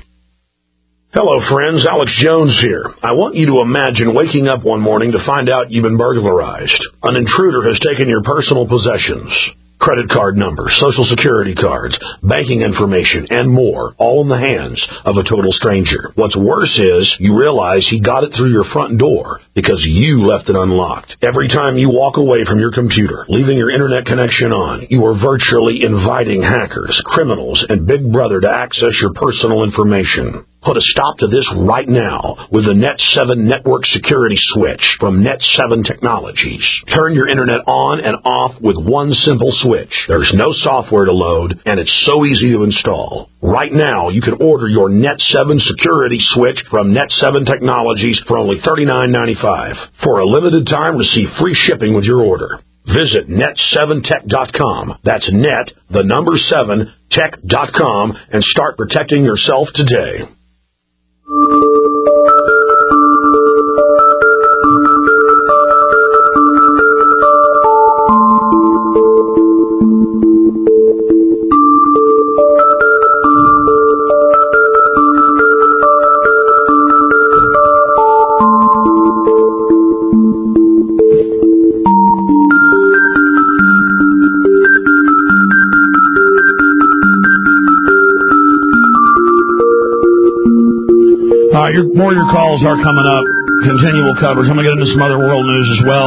Hello, friends. Alex Jones here. I want you to imagine waking up one morning to find out you've been burglarized. An intruder has taken your personal possessions. Credit card numbers, social security cards, banking information, and more, all in the hands of a total stranger. What's worse is you realize he got it through your front door because you left it unlocked. Every time you walk away from your computer, leaving your internet connection on, you are virtually inviting hackers, criminals, and Big Brother to access your personal information. Put a stop to this right now with the Net seven Network Security Switch from Net seven Technologies. Turn your internet on and off with one simple switch. There's no software to load, and it's so easy to install. Right now, you can order your Net seven Security Switch from Net seven Technologies for only thirty-nine ninety-five. For a limited time, receive free shipping with your order. Visit net seven tech dot com. That's net, the number seven, tech dot com, and start protecting yourself today. right, your, more of your calls are coming up. Continual coverage. I'm going to get into some other world news as well.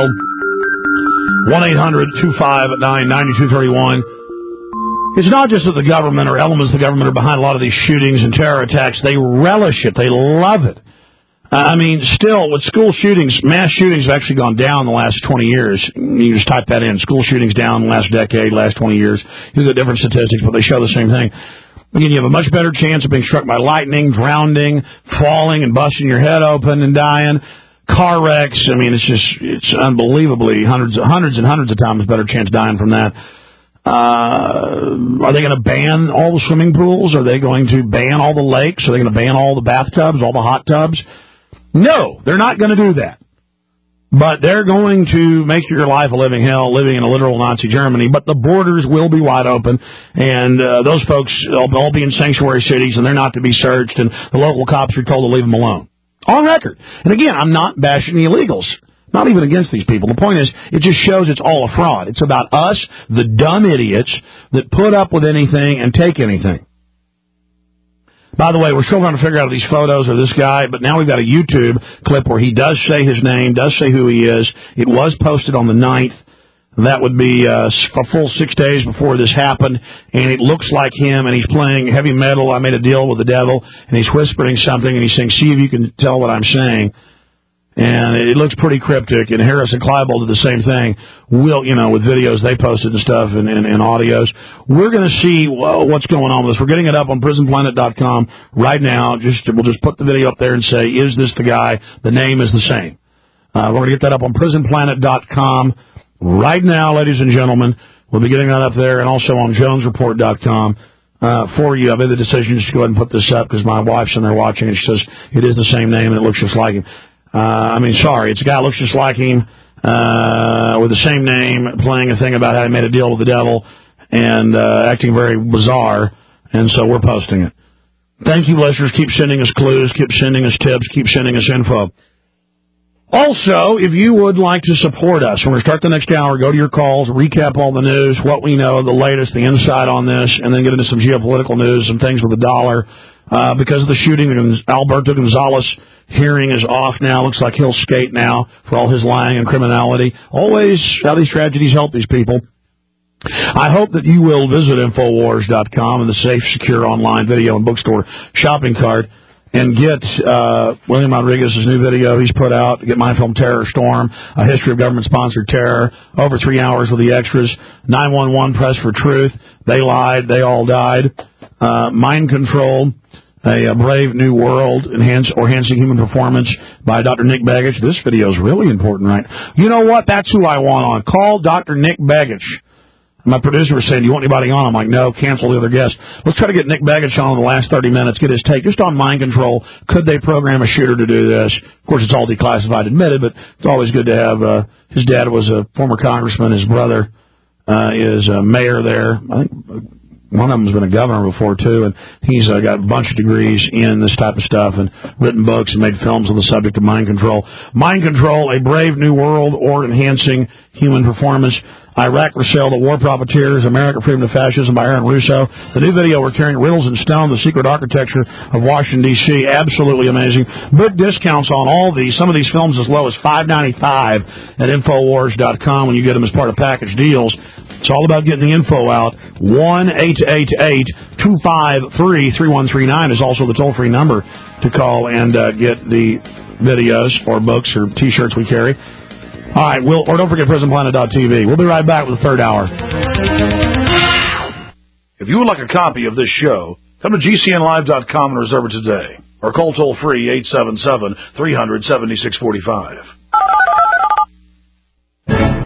one eight hundred two five nine nine two three one. It's not just that the government or elements of the government are behind a lot of these shootings and terror attacks. They relish it. They love it. I mean, still, with school shootings, mass shootings have actually gone down in the last twenty years. You just type that in, school shootings down in the last decade, last twenty years. You get different statistics, but they show the same thing. Again, you have a much better chance of being struck by lightning, drowning, falling, and busting your head open and dying. Car wrecks, I mean, it's just, it's unbelievably hundreds, hundreds and hundreds of times better chance of dying from that. Uh, are they going to ban all the swimming pools? Are they going to ban all the lakes? Are they going to ban all the bathtubs, all the hot tubs? No, they're not going to do that. But they're going to make your life a living hell, living in a literal Nazi Germany. But the borders will be wide open, and uh, those folks will all be in sanctuary cities, and they're not to be searched, and the local cops are told to leave them alone. On record. And again, I'm not bashing the illegals. Not even against these people. The point is, it just shows it's all a fraud. It's about us, the dumb idiots, that put up with anything and take anything. By the way, we're still trying to figure out these photos of this guy, but now we've got a YouTube clip where he does say his name, does say who he is. It was posted on the ninth. That would be uh, a full six days before this happened, and it looks like him, and he's playing heavy metal. I made a deal with the devil, and he's whispering something, and he's saying, see if you can tell what I'm saying. And it looks pretty cryptic, and Harris and Kleinbold did the same thing. We'll, you know, with videos they posted and stuff and, and, and audios. We're going to see what's going on with this. We're getting it up on prison planet dot com right now. Just We'll just put the video up there and say, is this the guy? The name is the same. Uh, we're going to get that up on prison planet dot com right now, ladies and gentlemen. We'll be getting that up there and also on jones report dot com. Uh, for you, I made the decision just to go ahead and put this up because my wife's in there watching and she says it is the same name and it looks just like him. Uh, I mean, sorry, it's a guy that looks just like him, uh, with the same name, playing a thing about how he made a deal with the devil, and, uh, acting very bizarre, and so we're posting it. Thank you, listeners. Keep sending us clues, keep sending us tips, keep sending us info. Also, if you would like to support us, when we start the next hour, go to your calls, recap all the news, what we know, the latest, the insight on this, and then get into some geopolitical news, some things with the dollar. Uh, because of the shooting, Alberto Gonzalez hearing is off now. Looks like he'll skate now for all his lying and criminality. Always how these tragedies help these people. I hope that you will visit Infowars dot com and the safe, secure online video and bookstore shopping cart and get uh, William Rodriguez's new video he's put out, get my film Terror Storm, a history of government-sponsored terror, over three hours with the extras, nine one one Press for Truth, They Lied, They All Died, uh, Mind Control, A, a Brave New World, enhance or Enhancing Human Performance by Doctor Nick Begich. This video is really important, right? You know what? That's who I want on. Call Doctor Nick Begich. My producer was saying, do you want anybody on? I'm like, no, cancel the other guest. Let's try to get Nick Begich on in the last thirty minutes, get his take just on mind control. Could they program a shooter to do this? Of course, it's all declassified, admitted, but it's always good to have, uh, his dad was a former congressman. His brother, uh, is a mayor there. I think one of them's been a governor before, too, and he's uh, got a bunch of degrees in this type of stuff and written books and made films on the subject of mind control. Mind Control, A Brave New World or Enhancing Human Performance. Iraq for Sale, The War Profiteers, America, Freedom to Fascism by Aaron Russo. The new video we're carrying, Riddles and Stone, The Secret Architecture of Washington, D C Absolutely amazing. Book discounts on all these. Some of these films as low as five ninety-five at Infowars dot com when you get them as part of package deals. It's all about getting the info out. one eight eight eight two five three three one three nine is also the toll-free number to call and uh, get the videos or books or T-shirts we carry. All right, we'll, or don't forget prison planet dot t v. We'll be right back with the third hour. If you would like a copy of this show, come to G C N live dot com and reserve it today. Or call toll-free eight seven seven, three hundred, seventy-six forty-five.